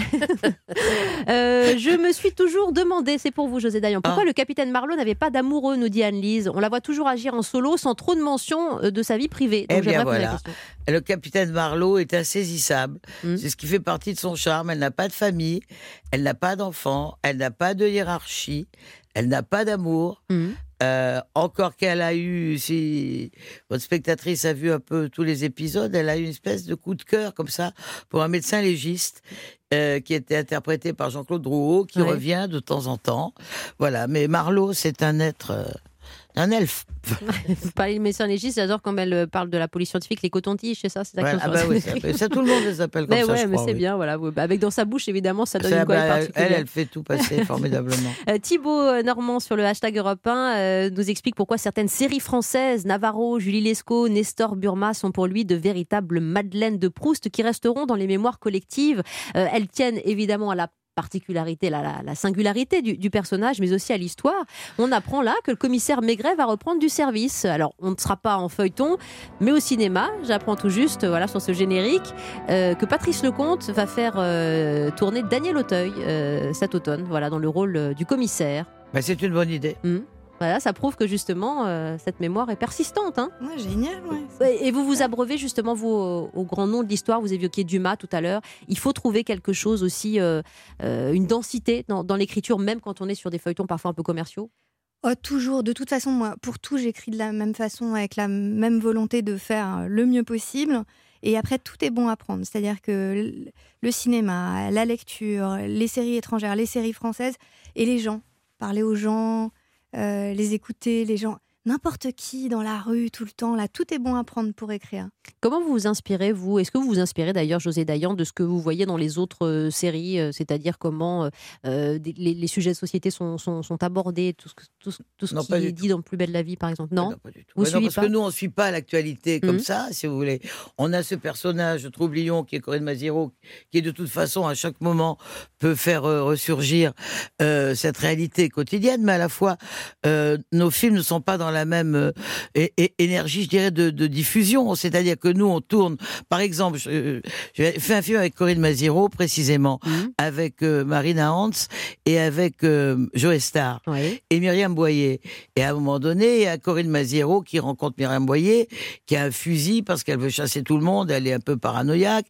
euh, je me suis toujours demandé, c'est pour vous, José Dayan, pourquoi ah. le capitaine Marlowe n'avait pas d'amoureux, nous dit Anne-Lise. On la voit toujours agir en solo sans trop de mention de sa vie privée. Donc, eh bien voilà. Le capitaine Marlowe est insaisissable. Mmh. C'est ce qui fait partie de son charme. Elle n'a pas de famille, elle n'a pas d'enfants, elle n'a pas de hiérarchie, elle n'a pas d'amour. Mmh. Euh, encore qu'elle a eu, si votre spectatrice a vu un peu tous les épisodes, elle a eu une espèce de coup de cœur comme ça pour un médecin légiste euh, qui était interprété par Jean-Claude Drouot, qui ouais. revient de temps en temps. Voilà, mais Marlowe, c'est un être... Euh, un elfe. Vous parlez de médecin légiste, j'adore quand elle parle de la police scientifique, les cotons-tiges, c'est ça, c'est ça ouais, ah bah oui, ça, ça, tout le monde les appelle comme mais ça. Ouais, je mais crois, c'est oui. bien, voilà. Avec dans sa bouche, évidemment, ça donne ça, une colle bah, particulière. Elle, elle fait tout passer formidablement. euh, Thibaut Normand sur le hashtag Europe un euh, nous explique pourquoi certaines séries françaises, Navarro, Julie Lescaut, Nestor Burma, sont pour lui de véritables Madeleines de Proust qui resteront dans les mémoires collectives. Euh, elles tiennent évidemment à la particularité, la, la, la singularité du, du personnage, mais aussi à l'histoire. On apprend là que le commissaire Maigret va reprendre du service. Alors, on ne sera pas en feuilleton, mais au cinéma, j'apprends tout juste, voilà, sur ce générique, euh, que Patrice Lecomte va faire euh, tourner Daniel Auteuil euh, cet automne, voilà, dans le rôle euh, du commissaire. Mais c'est une bonne idée. Mmh. Voilà, ça prouve que justement, euh, cette mémoire est persistante. Hein. Ouais, génial, ouais. Et vous vous abreuvez justement, vous, au, au grand nom de l'histoire. Vous évoquiez Dumas tout à l'heure. Il faut trouver quelque chose aussi, euh, euh, une densité dans, dans l'écriture, même quand on est sur des feuilletons parfois un peu commerciaux. Oh, toujours. De toute façon, moi, pour tout, j'écris de la même façon, avec la même volonté de faire le mieux possible. Et après, tout est bon à prendre. C'est-à-dire que le cinéma, la lecture, les séries étrangères, les séries françaises et les gens. Parler aux gens... euh, les écouter, les gens, n'importe qui dans la rue, tout le temps, là, tout est bon à prendre pour écrire. Comment vous vous inspirez, vous ? Est-ce que vous vous inspirez d'ailleurs, José Dayan, de ce que vous voyez dans les autres euh, séries, euh, c'est-à-dire comment euh, des, les, les sujets de société sont, sont, sont abordés, tout ce, que, tout, tout ce Non, qui pas est du dit dans Plus belle la vie, par exemple ? Non, non pas du tout. Vous Ouais, non, suivez parce pas que nous, on ne suit pas l'actualité comme Mmh. ça, si vous voulez. On a ce personnage, Troublion, qui est Corinne Maziero, qui de toute façon, à chaque moment, peut faire euh, ressurgir euh, cette réalité quotidienne, mais à la fois, euh, nos films ne sont pas dans la même euh, é- é- énergie, je dirais, de, de diffusion. C'est-à-dire que nous, on tourne, par exemple, je- j'ai fait un film avec Corinne Maziero, précisément, Mmh. avec euh, Marina Hans et avec euh, Joe Star Oui. et Myriam Boyer. Et à un moment donné, il y a Corinne Maziero qui rencontre Myriam Boyer, qui a un fusil parce qu'elle veut chasser tout le monde, elle est un peu paranoïaque.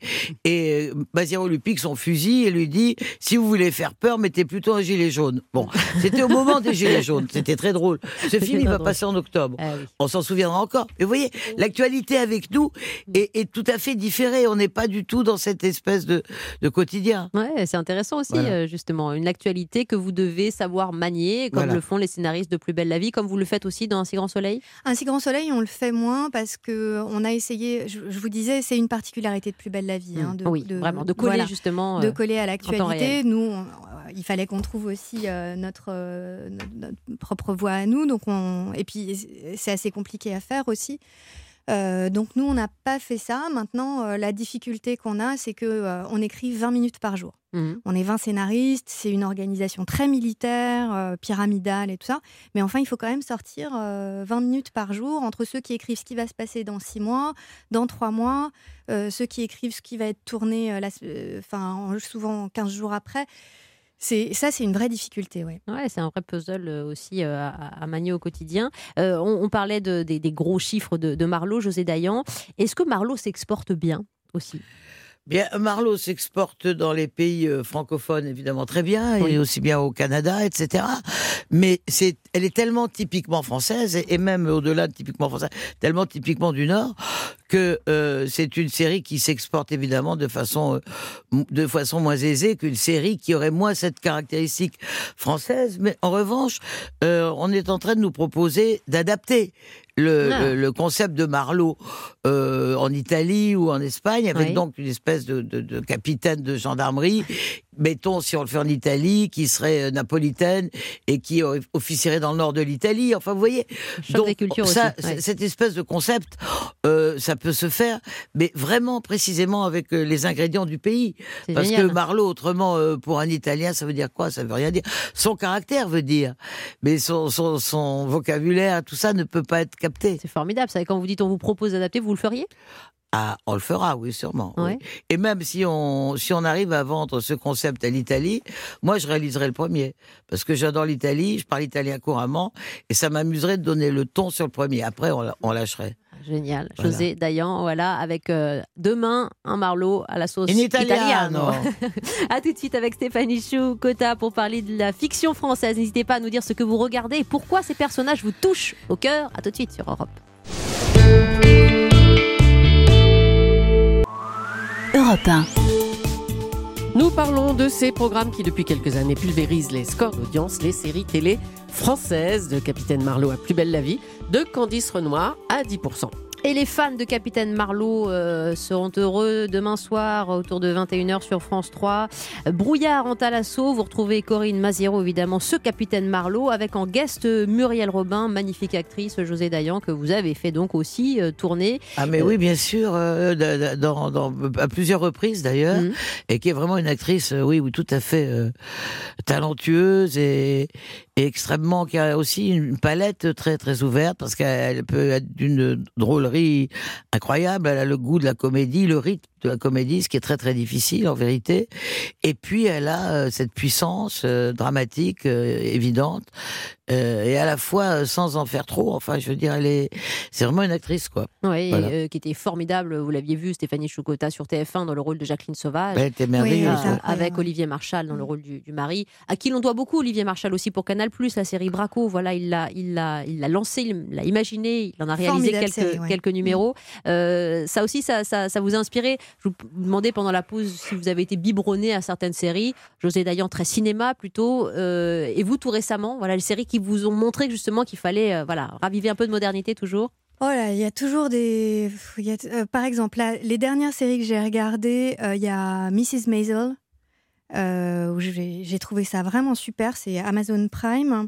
Et euh, Maziero lui pique son fusil et lui dit « Si vous voulez faire peur, mettez plutôt un gilet jaune ». Bon, c'était au moment des gilets jaunes, c'était très drôle. Ce film, il va drôle. passer en octobre. Ah oui. On s'en souviendra encore. Mais vous voyez, l'actualité avec nous est, est tout à fait différée. On n'est pas du tout dans cette espèce de, de quotidien. Ouais, c'est intéressant aussi, Voilà. euh, justement. Une actualité que vous devez savoir manier, comme Voilà. le font les scénaristes de Plus belle la vie, comme vous le faites aussi dans Un si grand soleil. Un si grand soleil, on le fait moins parce que on a essayé. Je, je vous disais, c'est une particularité de Plus belle la vie, hein, de, oui, de- vraiment, de coller voilà, justement. de euh, coller à temps l'actualité. réel. Nous, on- il fallait qu'on trouve aussi euh, notre, euh, notre notre propre voix à nous. Donc, on, et puis c'est assez compliqué à faire aussi. Euh, donc nous, on n'a pas fait ça. Maintenant, euh, la difficulté qu'on a, c'est que euh, on écrit vingt minutes par jour. Mhm. On est vingt scénaristes, c'est une organisation très militaire, euh, pyramidale et tout ça. Mais enfin, il faut quand même sortir euh, vingt minutes par jour entre ceux qui écrivent ce qui va se passer dans six mois, dans trois mois, euh, ceux qui écrivent ce qui va être tourné euh, la- euh, enfin, en- souvent quinze jours après. C'est, ça, c'est une vraie difficulté, ouais. Ouais, c'est un vrai puzzle euh, aussi euh, à, à manier au quotidien. Euh, on, on parlait de, des, des gros chiffres de, de Marlo, José Dayan. Est-ce que Marlo s'exporte bien aussi ? Bien, Marlo s'exporte dans les pays euh, francophones évidemment très bien, Oui. et aussi bien au Canada, et cetera. Mais c'est, elle est tellement typiquement française, et, et même au-delà de typiquement française, tellement typiquement du Nord, que euh, c'est une série qui s'exporte évidemment de façon, euh, m- de façon moins aisée qu'une série qui aurait moins cette caractéristique française. Mais en revanche, euh, on est en train de nous proposer d'adapter le, Ah. le, le concept de Marlo euh, en Italie ou en Espagne, avec Oui. donc une espèce de, de, de capitaine de gendarmerie, mettons si on le fait en Italie, qui serait euh, napolitaine et qui euh, officierait dans le nord de l'Italie. Enfin, vous voyez, Choc des cultures ça, aussi, ouais. c- cette espèce de concept, euh, ça peut se faire, mais vraiment précisément avec euh, les ingrédients du pays. C'est Parce génial. que Marlo, autrement, euh, pour un Italien, ça veut dire quoi? Ça veut rien dire. Son caractère veut dire, mais son, son, son vocabulaire, tout ça ne peut pas être capté. C'est formidable. Ça. Et quand vous dites on vous propose d'adapter, vous le feriez ? Ah, on le fera, oui, sûrement. oui. Ouais. Et même si on, si on arrive à vendre ce concept à l'Italie, moi, je réaliserai le premier. Parce que j'adore l'Italie, je parle italien couramment, et ça m'amuserait de donner le ton sur le premier. Après, on, on lâcherait. Génial. Voilà. José Dayan, voilà, avec euh, demain un Marlo à la sauce In italiano. A tout de suite avec Stéphanie Chou-Cota pour parler de la fiction française. N'hésitez pas à nous dire ce que vous regardez et pourquoi ces personnages vous touchent au cœur. A tout de suite sur Europe. Europe un. Nous parlons de ces programmes qui, depuis quelques années, pulvérisent les scores d'audience, les séries télé françaises, de Capitaine Marlowe à Plus belle la vie, de Candice Renoir à dix pour cent. Et les fans de Capitaine Marlowe euh, seront heureux demain soir autour de vingt et une heures sur France trois. Brouillard en Talasso, vous retrouvez Corinne Maziero, évidemment, ce Capitaine Marlowe, avec en guest Muriel Robin, magnifique actrice, José Dayan, que vous avez fait donc aussi euh, tourner. Ah mais Euh, oui, bien sûr, euh, da- da- dans, dans, à plusieurs reprises d'ailleurs, Mhm. et qui est vraiment une actrice, euh, oui, oui, tout à fait euh, talentueuse et, et extrêmement, qui a aussi une palette très très ouverte, parce qu'elle peut être d'une drôlerie incroyable, elle a le goût de la comédie, le rythme de la comédie, ce qui est très très difficile en vérité, et puis elle a euh, cette puissance euh, dramatique euh, évidente, euh, et à la fois euh, sans en faire trop, enfin je veux dire, elle est, c'est vraiment une actrice quoi. Oui, Voilà. euh, qui était formidable, vous l'aviez vu, Stéphanie Chou-Cota sur T F un dans le rôle de Jacqueline Sauvage. Elle était merveilleuse. Oui, Euh, ouais. avec Olivier Marchal dans le rôle du, du mari, à qui l'on doit beaucoup, Olivier Marchal aussi pour Canal+, la série Braco, voilà, il l'a, il l'a, il l'a lancé, il l'a imaginé, il en a réalisé Formidable quelques, série, ouais. quelques numéros. Euh, ça aussi, ça, ça, ça vous a inspiré. Je vous demandais pendant la pause si vous avez été biberonné à certaines séries. José Dayan, très cinéma plutôt. Euh, et vous, tout récemment, voilà, les séries qui vous ont montré justement qu'il fallait euh, voilà, raviver un peu de modernité toujours. Oh là, il y a toujours des... Il y a, euh, par exemple, là, les dernières séries que j'ai regardées, euh, il y a missus Maisel, euh, où j'ai, j'ai trouvé ça vraiment super, c'est Amazon Prime.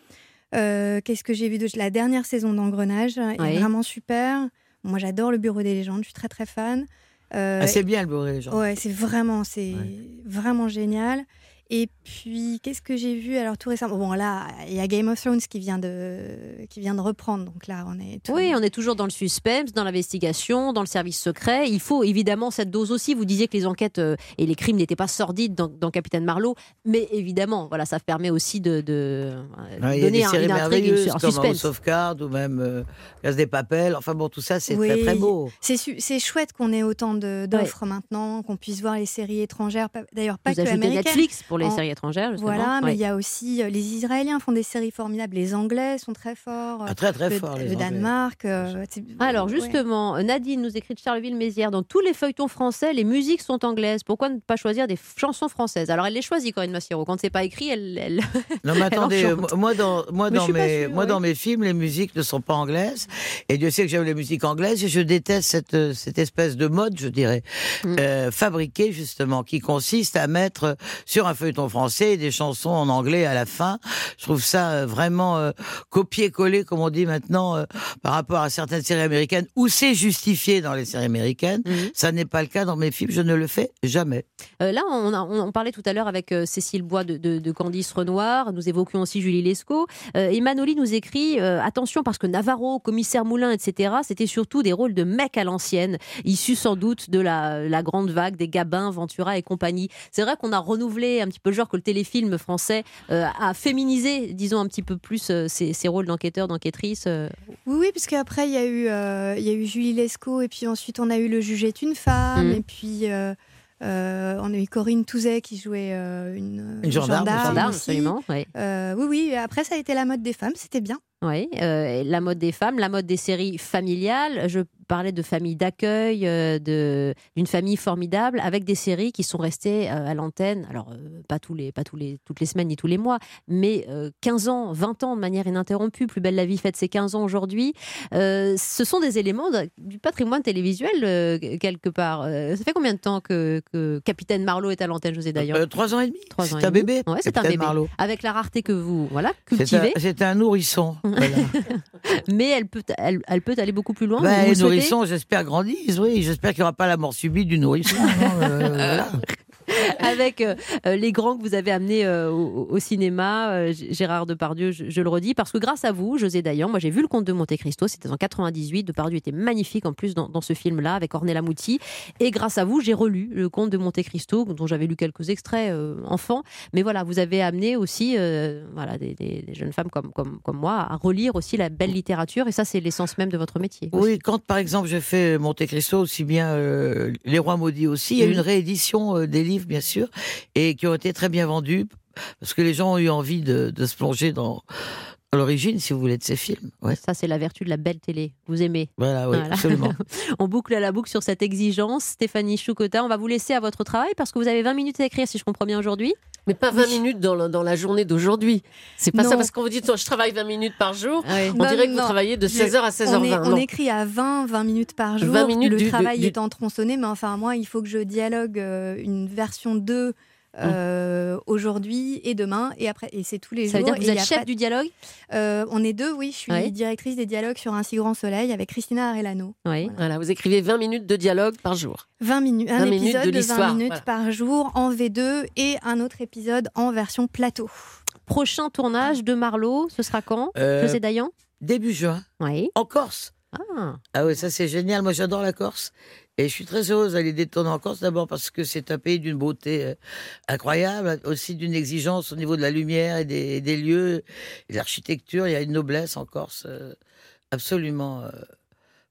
Euh, qu'est-ce que j'ai vu de la dernière saison d'Engrenage, Oui. est vraiment super. Moi, j'adore le Bureau des légendes, je suis très très fan. Euh, Ah, c'est bien le Bureau des légendes. Ouais, c'est vraiment, c'est Ouais. vraiment génial. Et puis, qu'est-ce que j'ai vu alors tout récemment? Bon, là, il y a Game of Thrones qui vient de, qui vient de reprendre. Donc là, on est. Tout... Oui, on est toujours dans le suspense, dans l'investigation, dans le service secret. Il faut évidemment cette dose aussi. Vous disiez que les enquêtes euh, et les crimes n'étaient pas sordides dans, dans Capitaine Marlowe, mais évidemment, voilà, ça permet aussi de, de euh, Ouais, il y a donner des un, séries une intrigue, merveilleuses un comme suspense. House of Cards ou même euh, Casse des Papels. Enfin bon, tout ça, c'est Oui, très très beau. C'est, su- c'est chouette qu'on ait autant de, d'offres ouais. maintenant, qu'on puisse voir les séries étrangères. D'ailleurs, pas Vous que ajoutez américaines. Netflix pour les en... séries étrangères. Justement. Voilà, mais il ouais. y a aussi euh, les Israéliens font des séries formidables, les Anglais sont très forts, ah, très très le, forts, les le Danemark. Euh, Alors justement, ouais. Nadine nous écrit de Charleville-Mézières, dans tous les feuilletons français, les musiques sont anglaises. Pourquoi ne pas choisir des chansons françaises? Alors elle les choisit, Corinne Massiero. Quand c'est pas écrit, elle. elle non mais attendez, elle moi dans moi dans mes sûre, moi oui. dans mes films, les musiques ne sont pas anglaises. Et Dieu sait que j'aime les musiques anglaises et je déteste cette cette espèce de mode, je dirais, mm. euh, fabriquée justement, qui consiste à mettre sur un feuilleton français des chansons en anglais à la fin. Je trouve ça vraiment euh, copier-coller, comme on dit maintenant, euh, par rapport à certaines séries américaines, où c'est justifié dans les séries américaines. Mm-hmm. Ça n'est pas le cas dans mes films, je ne le fais jamais. Euh, là, on, a, on, on parlait tout à l'heure avec euh, Cécile Bois de, de, de Candice Renoir, nous évoquions aussi Julie Lescaut. Euh, et Manoli nous écrit, euh, attention, parce que Navarro, Commissaire Moulin, et cetera, c'était surtout des rôles de mecs à l'ancienne, issus sans doute de la, la grande vague des Gabin, Ventura et compagnie. C'est vrai qu'on a renouvelé un petit peu le genre que le téléfilm français Euh, à féminiser, disons, un petit peu plus euh, ces, ces rôles d'enquêteurs, d'enquêtrices. Euh. Oui, oui, parce qu'après, il y a eu, euh, il y a eu Julie Lescaut, et puis ensuite, on a eu Le Juge est une femme, mmh. et puis euh, euh, on a eu Corinne Touzet qui jouait euh, une, une gendarme. gendarme, gendarme absolument, oui. Euh, oui, oui, après, ça a été la mode des femmes, c'était bien. Oui, euh, la mode des femmes, la mode des séries familiales. Je parlais de famille d'accueil, euh, de, d'une famille formidable, avec des séries qui sont restées euh, à l'antenne, alors euh, pas, tous les, pas tous les, toutes les semaines ni tous les mois, mais euh, quinze ans, vingt ans de manière ininterrompue. Plus belle la vie fête ses quinze ans aujourd'hui. Euh, ce sont des éléments de, du patrimoine télévisuel, euh, quelque part. Euh, ça fait combien de temps que, que Capitaine Marlowe est à l'antenne, José Dayan? euh, Trois ans et demi. Trois c'est ans un et demi. bébé. Ouais, c'est un bébé. Marlowe. Avec la rareté que vous voilà, cultivez. C'est un, c'est un nourrisson. Voilà. Mais elle peut, elle, elle peut aller beaucoup plus loin. Bah, vous les le nourrissons, j'espère, grandissent. Oui, j'espère qu'il n'y aura pas la mort subite du nourrisson. non, euh, voilà. Avec euh, les grands que vous avez amenés euh, au, au cinéma, euh, Gérard Depardieu, je, je le redis, parce que grâce à vous, José Dayan, moi j'ai vu Le Comte de Monte-Cristo, c'était en quatre-vingt-dix-huit, Depardieu était magnifique en plus dans, dans ce film-là, avec Ornella Muti, et grâce à vous, j'ai relu Le Comte de Monte-Cristo, dont j'avais lu quelques extraits euh, enfant, mais voilà, vous avez amené aussi euh, voilà, des, des, des jeunes femmes comme, comme, comme moi à relire aussi la belle littérature, et ça c'est l'essence même de votre métier. Oui, aussi. Quand par exemple je fais Monte-Cristo, aussi bien euh, Les Rois Maudits aussi, il y a mmh. une réédition euh, des livres bien sûr, et qui ont été très bien vendus, parce que les gens ont eu envie de, de se plonger dans, dans l'origine, si vous voulez, de ces films. Ouais. Ça, c'est la vertu de la belle télé. Vous aimez. Voilà, oui, voilà. Absolument. On boucle à la boucle sur cette exigence. Stéphanie Choucota, on va vous laisser à votre travail, parce que vous avez vingt minutes à écrire, si je comprends bien, aujourd'hui. Mais pas vingt oui. minutes dans la, dans la journée d'aujourd'hui. C'est pas non. ça, parce qu'on vous dit, je travaille vingt minutes par jour. Ah oui. On non, dirait que non. vous travaillez de seize heures à seize heures vingt. On, est, on écrit à vingt, vingt minutes par jour. vingt minutes le du, travail du, étant tronçonné, mais enfin, moi, il faut que je dialogue euh, une version deux Euh, mmh. aujourd'hui et demain et après et c'est tous les ça jours. Ça veut dire que vous êtes chef pas... du dialogue euh, On est deux, oui. Je suis oui. directrice des dialogues sur Un si grand soleil avec Christina Arellano. Oui. Voilà. voilà, vous écrivez vingt minutes de dialogue par jour. vingt minutes, un vingt épisode minutes de, de vingt minutes voilà. par jour en V deux et un autre épisode en version plateau. Prochain tournage de Marlowe, ce sera quand euh, José Dayan? Début juin. Oui. En Corse. Ah. Ah oui, ça c'est génial. Moi j'adore la Corse. Et je suis très heureuse d'aller détourner en Corse, d'abord parce que c'est un pays d'une beauté euh, incroyable, aussi d'une exigence au niveau de la lumière et des, des lieux, et de l'architecture. Il y a une noblesse en Corse euh, absolument euh,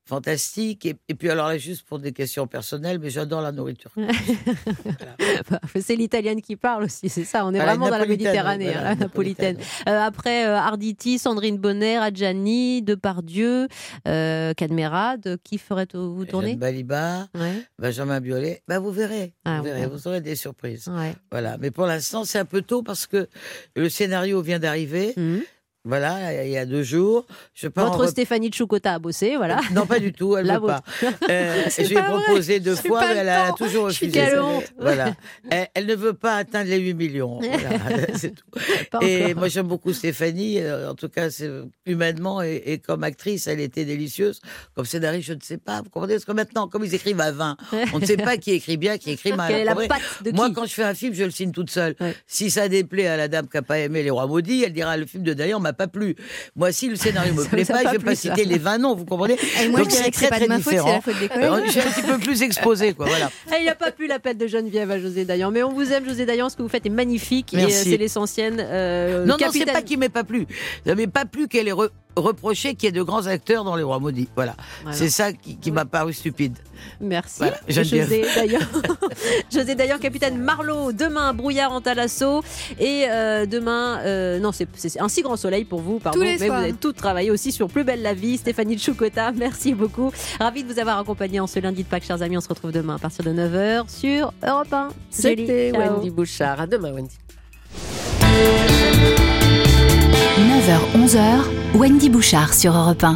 fantastique. Et, et puis alors là, juste pour des questions personnelles, mais j'adore la nourriture. Voilà. C'est l'italienne qui parle aussi, c'est ça. On est Ah, vraiment la dans la Méditerranée, voilà, hein, la napolitaine. Euh, après euh, Arditi, Sandrine Bonner, Adjani, Depardieu, euh, Cadmerade, qui ferait vous tourner? Jeanne Balibar, ouais. Benjamin Biolay. Bah, vous verrez, ah, vous, verrez ouais. vous aurez des surprises. Ouais. Voilà. Mais pour l'instant, c'est un peu tôt parce que le scénario vient d'arriver. Mmh. Voilà, il y a deux jours. Je pars Votre en... Stéphanie Tchoukota a bossé, voilà. Non, pas du tout, elle ne veut pas. Euh, je lui ai proposé deux fois, mais elle a toujours refusé. Quelle honte. Voilà. Elle, elle ne veut pas atteindre les huit millions. Voilà, c'est tout. Pas et encore. Moi, j'aime beaucoup Stéphanie. En tout cas, c'est, humainement et, et comme actrice, elle était délicieuse. Comme scénariste, je ne sais pas. Vous comprenez? Parce que maintenant, comme ils écrivent à vingt, on ne sait pas qui écrit bien, qui écrit mal. Quelle est la patte de qui? Moi, quand je fais un film, je le signe toute seule. Ouais. Si ça déplaît à la dame qui n'a pas aimé Les Rois Maudits, elle dira le film de Dayan m'a pas plu. Moi, si le scénario me plaît pas, pas, je vais pas citer les vingt noms, vous comprenez? Et moi, donc, je dirais que c'est pas de ma faute, c'est la faute des collègues. Je suis un petit peu plus exposé, quoi, voilà. Et il n'a pas plu l'appel de Geneviève à José Dayan. Mais on vous aime, José Dayan, ce que vous faites est magnifique. Merci. Et c'est l'essentiel. Euh, non, capitaine... non, c'est pas qu'il m'ait pas plu. Ça m'est pas plu qu'elle ait re... reproché qu'il y ait de grands acteurs dans Les Rois Maudits. Voilà. voilà. C'est ça qui, qui oui. m'a paru stupide. Merci. Voilà. José Dayan. José Dayan, capitaine Marlowe. Demain, brouillard en Thalasso. Et euh, demain, euh, non, c'est, c'est un si grand soleil pour vous, pardon. Tous les mais soirs. Vous avez tout travaillé aussi sur Plus belle la vie. Stéphanie Tchoukota, merci beaucoup. Ravi de vous avoir accompagné en ce lundi de Pâques, chers amis. On se retrouve demain à partir de neuf heures sur Europe un. C'était Wendy Bouchard. À demain, Wendy. neuf heures onze heures, Wendy Bouchard sur Europe un.